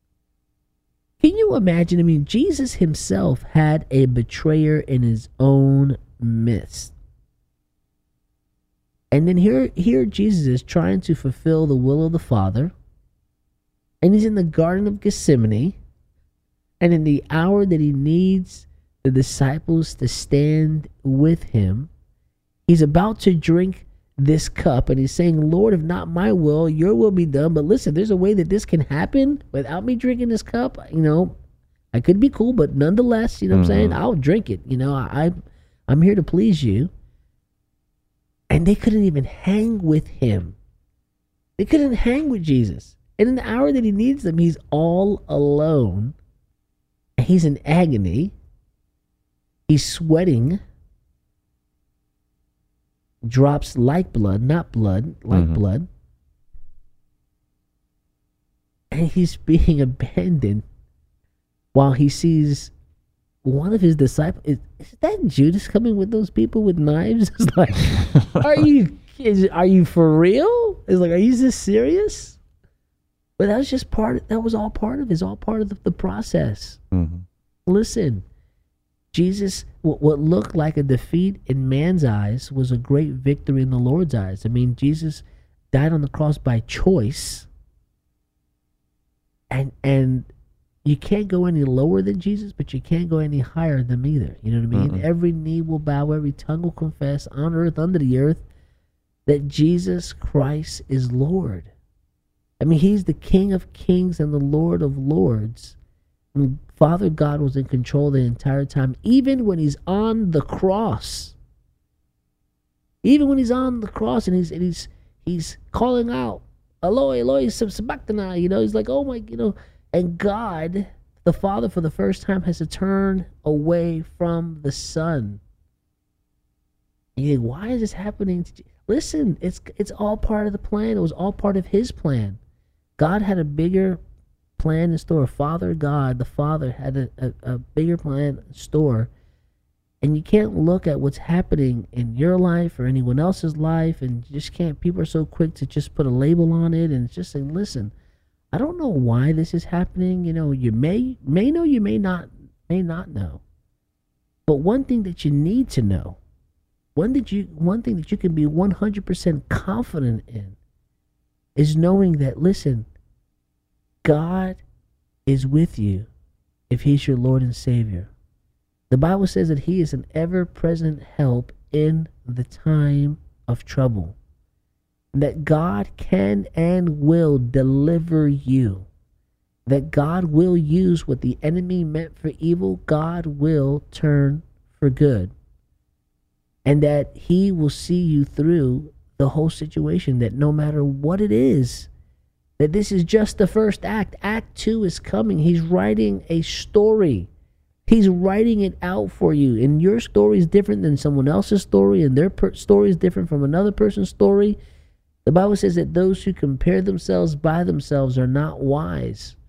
[SPEAKER 2] Can you imagine? I mean, Jesus himself had a betrayer in his own midst. And then here, here Jesus is trying to fulfill the will of the Father. And he's in the Garden of Gethsemane. And in the hour that he needs the disciples to stand with him, he's about to drink this cup. And he's saying, Lord, if not my will, your will be done. But listen, there's a way that this can happen without me drinking this cup. You know, I could be cool, but nonetheless, you know mm-hmm. what I'm saying? I'll drink it. You know, I, I'm here to please you. And they couldn't even hang with him. They couldn't hang with Jesus. And in the hour that he needs them, he's all alone. And he's in agony. He's sweating. Drops like blood, not blood, like mm-hmm. blood. And he's being abandoned while he sees one of his disciples. Is, is that Judas coming with those people with knives? It's like, are you is, are you for real? It's like, are you this serious? But that was just part of, that was all part of it. It's all part of the, the process. Mm-hmm. Listen, Jesus, what, what looked like a defeat in man's eyes was a great victory in the Lord's eyes. I mean, Jesus died on the cross by choice. And and you can't go any lower than Jesus, but you can't go any higher than him either. You know what I mean? Mm-hmm. Every knee will bow, every tongue will confess on earth, under the earth, that Jesus Christ is Lord. I mean, he's the King of kings and the Lord of lords. And Father God was in control the entire time, even when he's on the cross. Even when he's on the cross and he's and he's he's calling out, Eloi, Eloi, sabachthani, you know, he's like, oh my, you know, and God, the Father, for the first time has to turn away from the Son. And you think, why is this happening to you? Listen, it's it's all part of the plan. It was all part of his plan. God had a bigger plan in store. Father God, the Father, had a, a, a bigger plan in store. And you can't look at what's happening in your life or anyone else's life, and you just can't. People are so quick to just put a label on it, and it's just say, listen, I don't know why this is happening. You know, you may may know, you may not, may not know. But one thing that you need to know, one that you one thing that you can be one hundred percent confident in, is knowing that, listen, God is with you if He's your Lord and Savior. The Bible says that He is an ever-present help in the time of trouble. That God can and will deliver you. That God will use what the enemy meant for evil, God will turn for good. And that He will see you through the whole situation, that no matter what it is, that this is just the first act. Act two is coming. He's writing a story. He's writing it out for you. And your story is different than someone else's story, and their per- story is different from another person's story. The Bible says that those who compare themselves by themselves are not wise.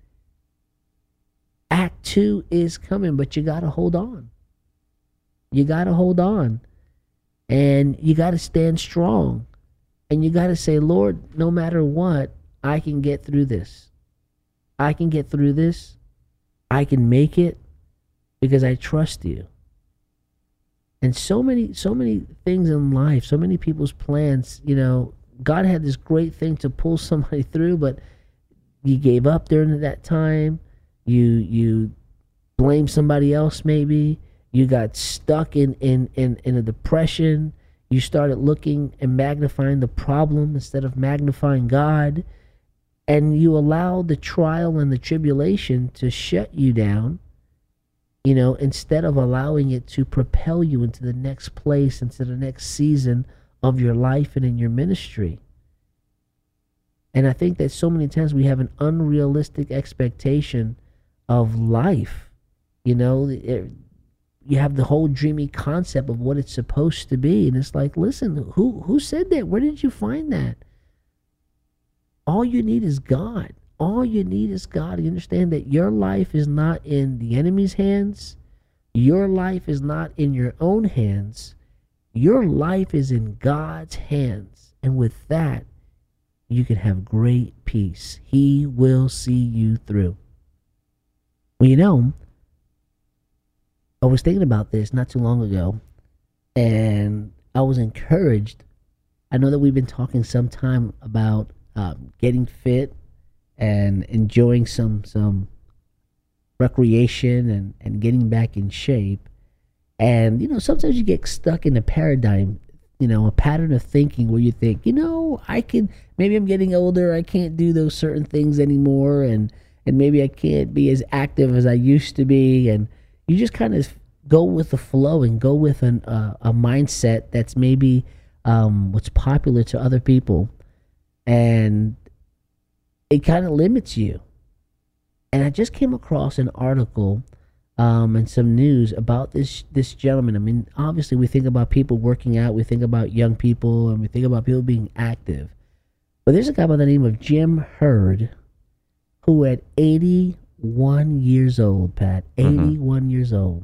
[SPEAKER 2] Act two is coming, but you got to hold on. You got to hold on. And you got to stand strong. And you got to say, Lord, no matter what, I can get through this. I can get through this. I can make it. Because I trust you. And so many, so many things in life, so many people's plans, you know, God had this great thing to pull somebody through, but you gave up during that time. You you blame somebody else maybe. You got stuck in, in, in, in a depression. You started looking and magnifying the problem instead of magnifying God. And you allowed the trial and the tribulation to shut you down. You know, instead of allowing it to propel you into the next place, into the next season of your life and in your ministry. And I think that so many times we have an unrealistic expectation of life. You know, it, you have the whole dreamy concept of what it's supposed to be. And it's like, listen, who who said that? Where did you find that? All you need is God. All you need is God. You understand that your life is not in the enemy's hands. Your life is not in your own hands. Your life is in God's hands. And with that, you can have great peace. He will see you through. Well, you know, I was thinking about this not too long ago, and I was encouraged. I know that we've been talking some time about um, getting fit and enjoying some some recreation and, and getting back in shape. And, you know, sometimes you get stuck in a paradigm, you know, a pattern of thinking where you think, you know, I can, maybe I'm getting older, I can't do those certain things anymore, and, and maybe I can't be as active as I used to be. And you just kind of go with the flow and go with an, uh, a mindset that's maybe um, what's popular to other people. And it kind of limits you. And I just came across an article um, and some news about this this gentleman. I mean, obviously we think about people working out, we think about young people, and we think about people being active. But there's a guy by the name of Jim Hurd, who at eighty-one years old, Pat, eighty-one mm-hmm. years old,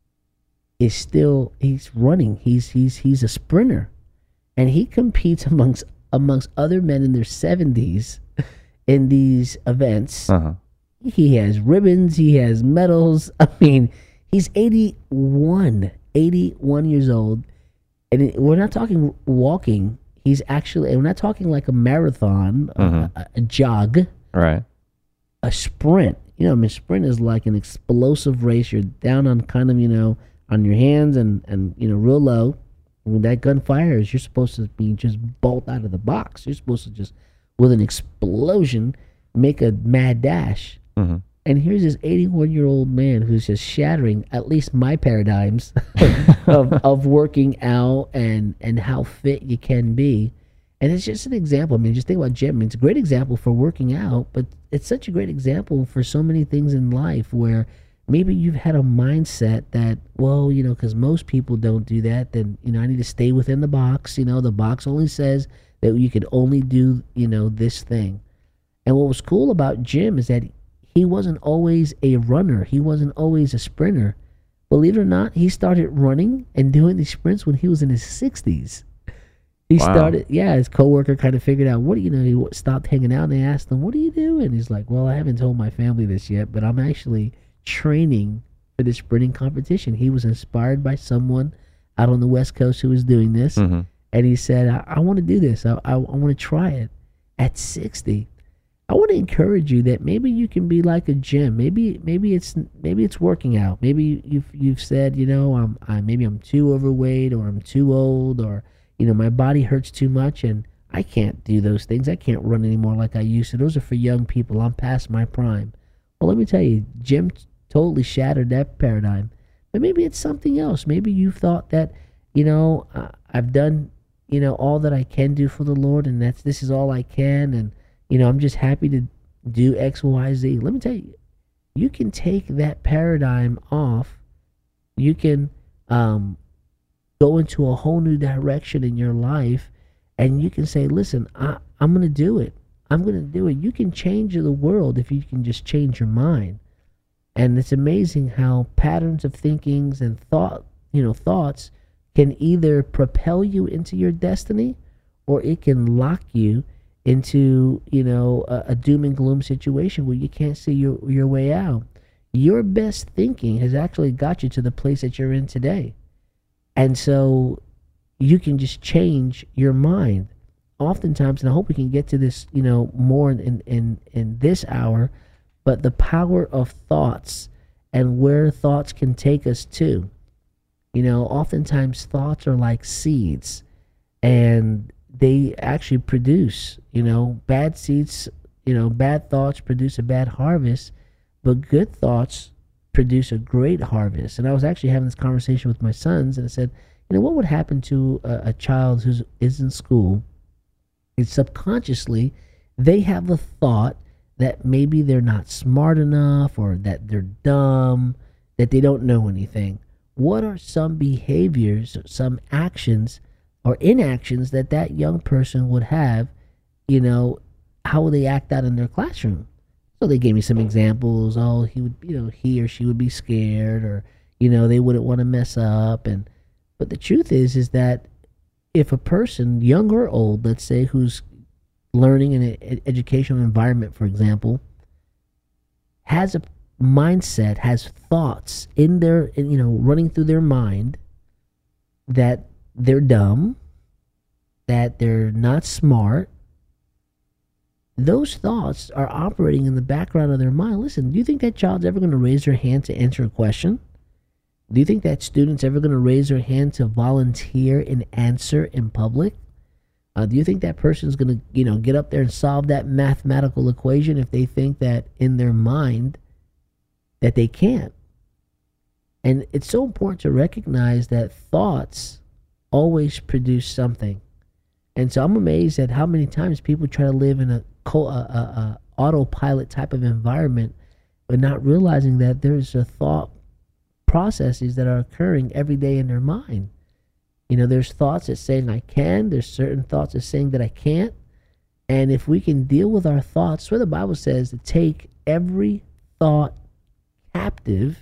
[SPEAKER 2] is still, he's running. He's he's he's a sprinter. And he competes amongst amongst other men in their seventies in these events. Uh-huh. He has ribbons, he has medals. I mean, he's eighty-one, eighty-one years old. And it, we're not talking walking. He's actually, we're not talking like a marathon, uh-huh. a, a jog.
[SPEAKER 3] Right.
[SPEAKER 2] A sprint. You know, I mean, sprint is like an explosive race. You're down on kind of, you know, on your hands and, and you know, real low. When that gun fires, you're supposed to be just bolt out of the box. You're supposed to just, with an explosion, make a mad dash. Mm-hmm. And here's this eighty-one-year-old man who's just shattering at least my paradigms of, of working out and, and how fit you can be. And it's just an example. I mean, just think about Jim. I mean, it's a great example for working out, but it's such a great example for so many things in life where maybe you've had a mindset that, well, you know, because most people don't do that, then, you know, I need to stay within the box. You know, the box only says that you can only do, you know, this thing. And what was cool about Jim is that he wasn't always a runner. He wasn't always a sprinter, Believe it or not, he started running and doing these sprints when he was in his sixties. He
[SPEAKER 3] Wow.
[SPEAKER 2] started, yeah, his coworker kind of figured out, what do you know, he stopped hanging out and they asked him, what do you do? And he's like, well, I haven't told my family this yet, but I'm actually training for this sprinting competition. He was inspired by someone out on the West Coast who was doing this.
[SPEAKER 3] Mhm.
[SPEAKER 2] And he said, I, I want to do this. I, I, I want to try it at sixty. I want to encourage you that maybe you can be like a Jim. Maybe maybe it's maybe it's working out. Maybe you've you've said, you know, I'm I maybe I'm too overweight, or I'm too old, or you know, my body hurts too much and I can't do those things. I can't run anymore like I used to. Those are for young people. I'm past my prime. Well, let me tell you, Jim totally shattered that paradigm. But maybe it's something else. Maybe you've thought that, you know, uh, I've done, you know, all that I can do for the Lord, and that's this is all I can, and you know, I'm just happy to do X, Y, Z. Let me tell you, you can take that paradigm off. You can um, go into a whole new direction in your life, and you can say, listen, I, I'm going to do it. I'm going to do it. You can change the world if you can just change your mind. And it's amazing how patterns of thinkings and thought, you know, thoughts can either propel you into your destiny, or it can lock you into, you know, a, a doom and gloom situation where you can't see your, your way out. Your best thinking has actually got you to the place that you're in today. And so you can just change your mind. Oftentimes, and I hope we can get to this, you know, more in, in, in this hour, but the power of thoughts and where thoughts can take us to. You know, oftentimes thoughts are like seeds, and they actually produce, you know, bad seeds, you know, bad thoughts produce a bad harvest, but good thoughts produce a great harvest. And I was actually having this conversation with my sons, and I said, you know, what would happen to a, a child who is in school, and subconsciously they have a thought that maybe they're not smart enough, or that they're dumb, that they don't know anything. What are some behaviors, some actions or inactions that that young person would have, you know, how would they act out in their classroom? So they gave me some examples. Oh, he would, you know, he or she would be scared, or, you know, they wouldn't want to mess up. And, but the truth is, is that if a person, young or old, let's say, who's learning in an educational environment, for example, has a mindset, has thoughts in their, you know, running through their mind that they're dumb, that they're not smart, those thoughts are operating in the background of their mind. Listen, do you think that child's ever going to raise their hand to answer a question? Do you think that student's ever going to raise their hand to volunteer and answer in public? Uh, do you think that person's going to, you know, get up there and solve that mathematical equation if they think that in their mind that they can't? And it's so important to recognize that thoughts always produce something. And so I'm amazed at how many times people try to live in a, co- a, a, a autopilot type of environment, but not realizing that there's a thought processes that are occurring every day in their mind. You know, there's thoughts that saying I can, there's certain thoughts that saying that I can't. And if we can deal with our thoughts, where the Bible says to take every thought captive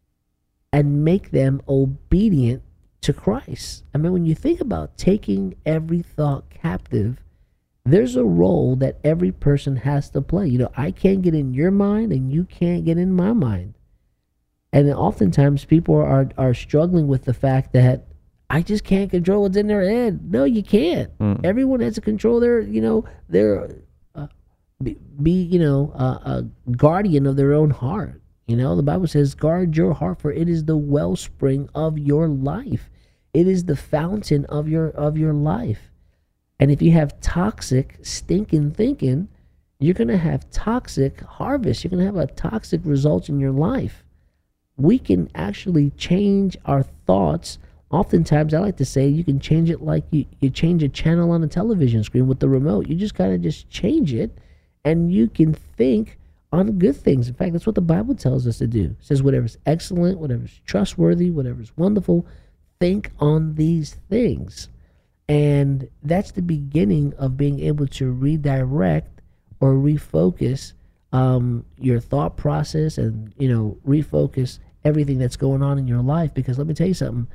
[SPEAKER 2] and make them obedient to Christ. I mean, when you think about taking every thought captive, there's a role that every person has to play. You know, I can't get in your mind and you can't get in my mind. And oftentimes people are, are struggling with the fact that I just can't control what's in their head. No, you can't. Mm. Everyone has to control their, you know, their, uh, be, be, you know, uh, a guardian of their own heart. You know, the Bible says, guard your heart, for it is the wellspring of your life. It is the fountain of your, of your life. And if you have toxic, stinking thinking, you're going to have toxic harvest. You're going to have a toxic results in your life. We can actually change our thoughts. Oftentimes, I like to say you can change it like you, you change a channel on a television screen with the remote. You just kind of just change it, and you can think on good things. In fact, that's what the Bible tells us to do. It says whatever's excellent, whatever's trustworthy, whatever's wonderful, think on these things. And that's the beginning of being able to redirect or refocus um, your thought process, and, you know, refocus everything that's going on in your life. Because let me tell you something.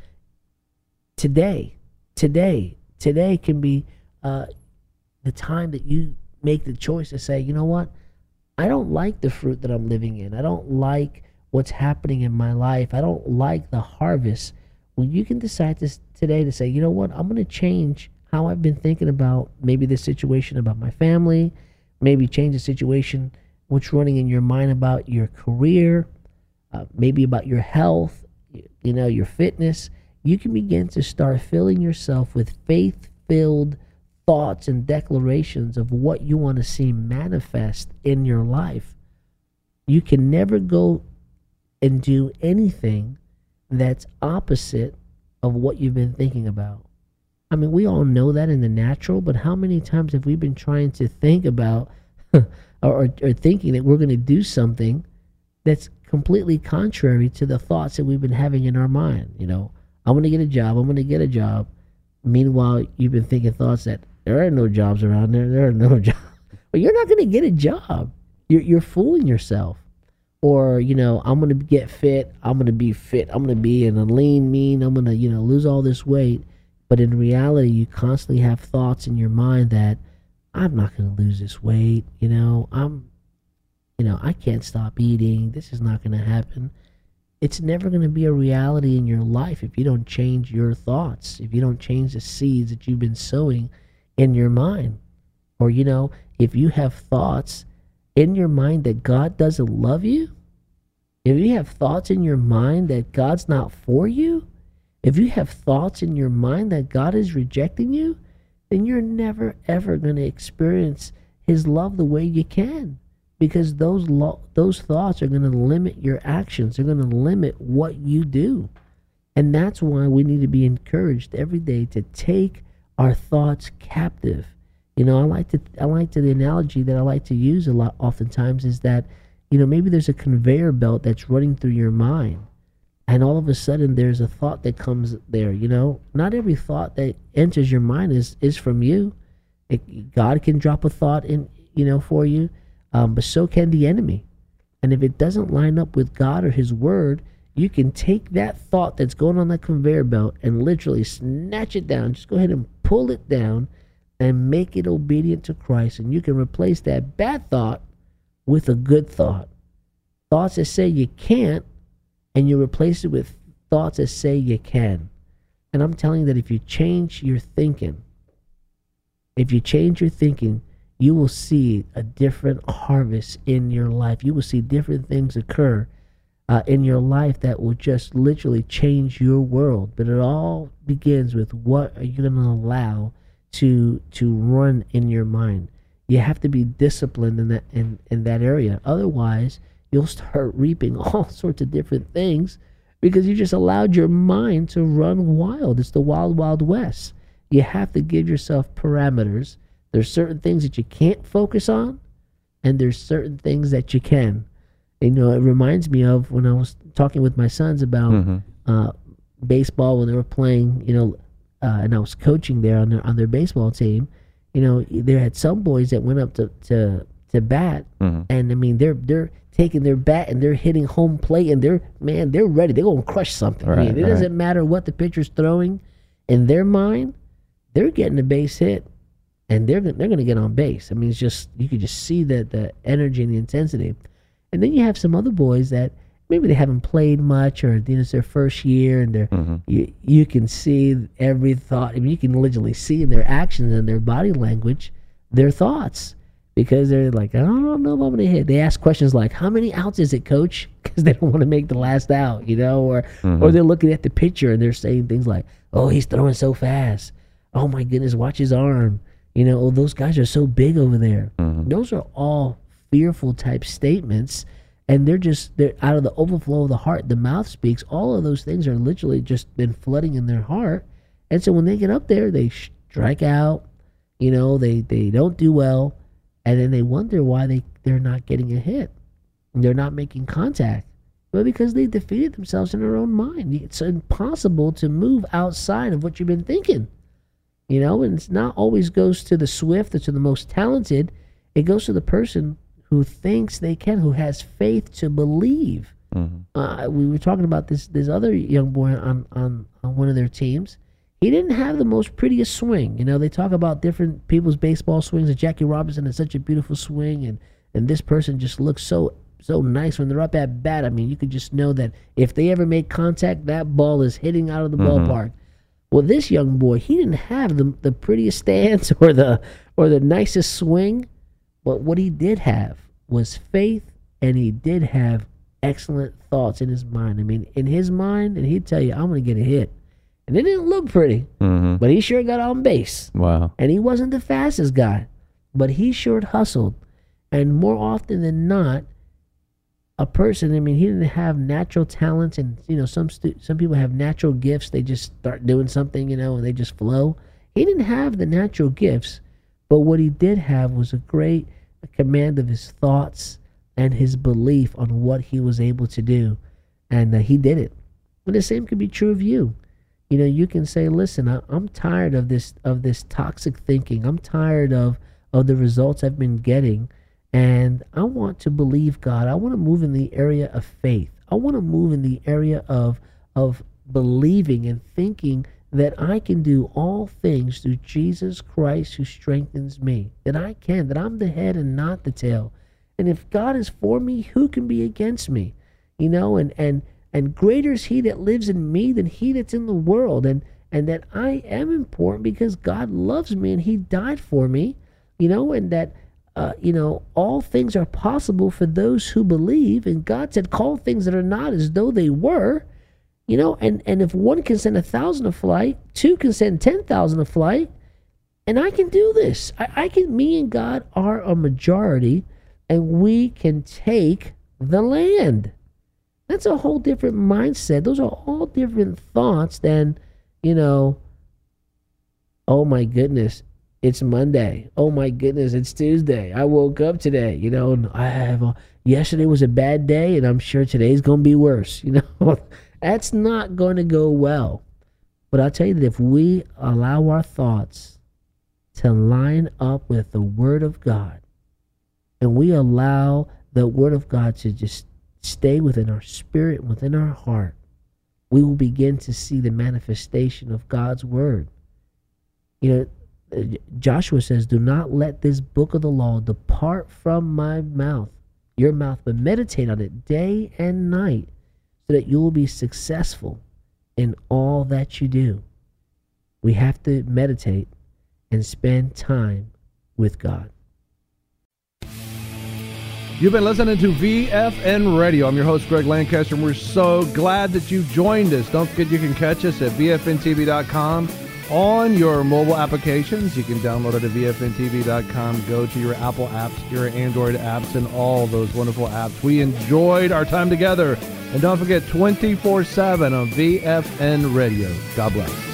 [SPEAKER 2] Today, today, today can be uh, the time that you make the choice to say, you know what? I don't like the fruit that I'm living in. I don't like what's happening in my life. I don't like the harvest. Well, you can decide this today to say, you know what? I'm going to change how I've been thinking about maybe this situation about my family, maybe change the situation, what's running in your mind about your career, uh, maybe about your health, you know, your fitness. You can begin to start filling yourself with faith-filled thoughts and declarations of what you want to see manifest in your life. You can never go and do anything that's opposite of what you've been thinking about. I mean, we all know that in the natural, but how many times have we been trying to think about or, or, or thinking that we're going to do something that's completely contrary to the thoughts that we've been having in our mind? You know, I'm going to get a job. I'm going to get a job. Meanwhile, you've been thinking thoughts that there are no jobs around there. There are no jobs. But you're not going to get a job. You're, you're fooling yourself. Or, you know, I'm going to get fit. I'm going to be fit. I'm going to be in a lean, mean. I'm going to, you know, lose all this weight. But in reality, you constantly have thoughts in your mind that I'm not going to lose this weight. You know, I'm, you know, I can't stop eating. This is not going to happen. It's never going to be a reality in your life if you don't change your thoughts, if you don't change the seeds that you've been sowing in your mind. Or, you know, if you have thoughts in your mind that God doesn't love you, if you have thoughts in your mind that God's not for you, if you have thoughts in your mind that God is rejecting you, then you're never, ever going to experience his love the way you can. Because those lo- those thoughts are going to limit your actions. They're going to limit what you do. And that's why we need to be encouraged every day to take our thoughts captive. You know, I like to I like to the analogy that I like to use a lot oftentimes is that, you know, maybe there's a conveyor belt that's running through your mind. And all of a sudden there's a thought that comes there, you know. Not every thought that enters your mind is, is from you. It, God can drop a thought in, you know, for you, um, but so can the enemy. And if it doesn't line up with God or his word, you can take that thought that's going on that conveyor belt and literally snatch it down. Just go ahead and pull it down and make it obedient to Christ. And you can replace that bad thought with a good thought. Thoughts that say you can't, and you replace it with thoughts that say you can. And I'm telling you that if you change your thinking, if you change your thinking, you will see a different harvest in your life. You will see different things occur uh, in your life that will just literally change your world. But it all begins with what are you going to allow to to run in your mind. You have to be disciplined in that in, in that area. Otherwise, you'll start reaping all sorts of different things because you just allowed your mind to run wild. It's the wild, wild west. You have to give yourself parameters. There's certain things that you can't focus on, and there's certain things that you can. And, you know, it reminds me of when I was talking with my sons about mm-hmm. uh, baseball when they were playing, you know, uh, and I was coaching there on their on their baseball team. You know, there had some boys that went up to to, to bat, mm-hmm. and I mean, they're they're taking their bat and they're hitting home plate, and they're man, they're ready. They're gonna crush something.
[SPEAKER 3] Right,
[SPEAKER 2] I mean, it
[SPEAKER 3] right.
[SPEAKER 2] doesn't matter what the pitcher's throwing. In their mind, they're getting a base hit, and they're they're gonna get on base. I mean, it's just you could just see the the energy and the intensity. And then you have some other boys that maybe they haven't played much, or you know, it's their first year, and they're mm-hmm. you you can see every thought. I mean, you can literally see in their actions and their body language their thoughts, because they're like, I don't know if I'm going to hit. They ask questions like, how many outs is it, coach? Because they don't want to make the last out, you know, or mm-hmm. or they're looking at the pitcher and they're saying things like, oh, he's throwing so fast. Oh my goodness, watch his arm. You know, oh, those guys are so big over there. Mm-hmm. Those are all fearful type statements. And they're just, they're out of the overflow of the heart, the mouth speaks. All of those things are literally just been flooding in their heart. And so when they get up there, they strike out, you know, they, they don't do well. And then they wonder why they, they're not getting a hit. They're not making contact. Well, because they defeated themselves in their own mind. It's impossible to move outside of what you've been thinking. You know, and it's not always goes to the swift or to the most talented. It goes to the person who thinks they can, who has faith to believe.
[SPEAKER 3] Mm-hmm.
[SPEAKER 2] Uh, we were talking about this this other young boy on, on, on one of their teams. He didn't have the most prettiest swing. You know, they talk about different people's baseball swings. And Jackie Robinson has such a beautiful swing, and, and this person just looks so so nice when they're up at bat. I mean, you could just know that if they ever make contact, that ball is hitting out of the
[SPEAKER 3] Mm-hmm.
[SPEAKER 2] ballpark. Well, this young boy, he didn't have the the prettiest stance or the or the nicest swing, but what he did have was faith, and he did have excellent thoughts in his mind. I mean, in his mind, and he'd tell you, I'm going to get a hit. And it didn't look pretty,
[SPEAKER 3] Mm-hmm.
[SPEAKER 2] but he sure got on base.
[SPEAKER 3] Wow.
[SPEAKER 2] And he wasn't the fastest guy, but he sure hustled. And more often than not, a person, I mean, he didn't have natural talents, and, you know, some stu- some people have natural gifts. They just start doing something, you know, and they just flow. He didn't have the natural gifts, but what he did have was a great command of his thoughts and his belief on what he was able to do. And uh, he did it. And the same could be true of you. You know, you can say, listen, I, I'm tired of this of this toxic thinking. I'm tired of, of the results I've been getting. And I want to believe God. I want to move in the area of faith. I want to move in the area of of believing and thinking that I can do all things through Jesus Christ who strengthens me. That I can, that I'm the head and not the tail. And if God is for me, who can be against me? You know, and and and greater is he that lives in me than he that's in the world. And and that I am important because God loves me and he died for me. You know, and that Uh, you know, all things are possible for those who believe. And God said, call things that are not as though they were. You know, and, and if one can send a thousand a flight, two can send ten thousand a flight, and I can do this. I, I can, me and God are a majority, and we can take the land. That's a whole different mindset. Those are all different thoughts than, you know, oh my goodness, it's Monday. Oh my goodness, it's Tuesday. I woke up today, you know, and I have a, yesterday was a bad day, and I'm sure today's going to be worse. You know, that's not going to go well. But I'll tell you that if we allow our thoughts to line up with the Word of God, and we allow the Word of God to just stay within our spirit, within our heart, we will begin to see the manifestation of God's Word. You know, Joshua says, do not let this book of the law depart from my mouth, your mouth, but meditate on it day and night so that you will be successful in all that you do. We have to meditate and spend time with God.
[SPEAKER 7] You've been listening to V F N Radio. I'm your host, Greg Lancaster, and we're so glad that you joined us. Don't forget you can catch us at V F N T V dot com. On your mobile applications, you can download it at V F N T V dot com. Go to your Apple apps, your Android apps, and all those wonderful apps. We enjoyed our time together. And don't forget, twenty-four seven on V F N Radio. God bless.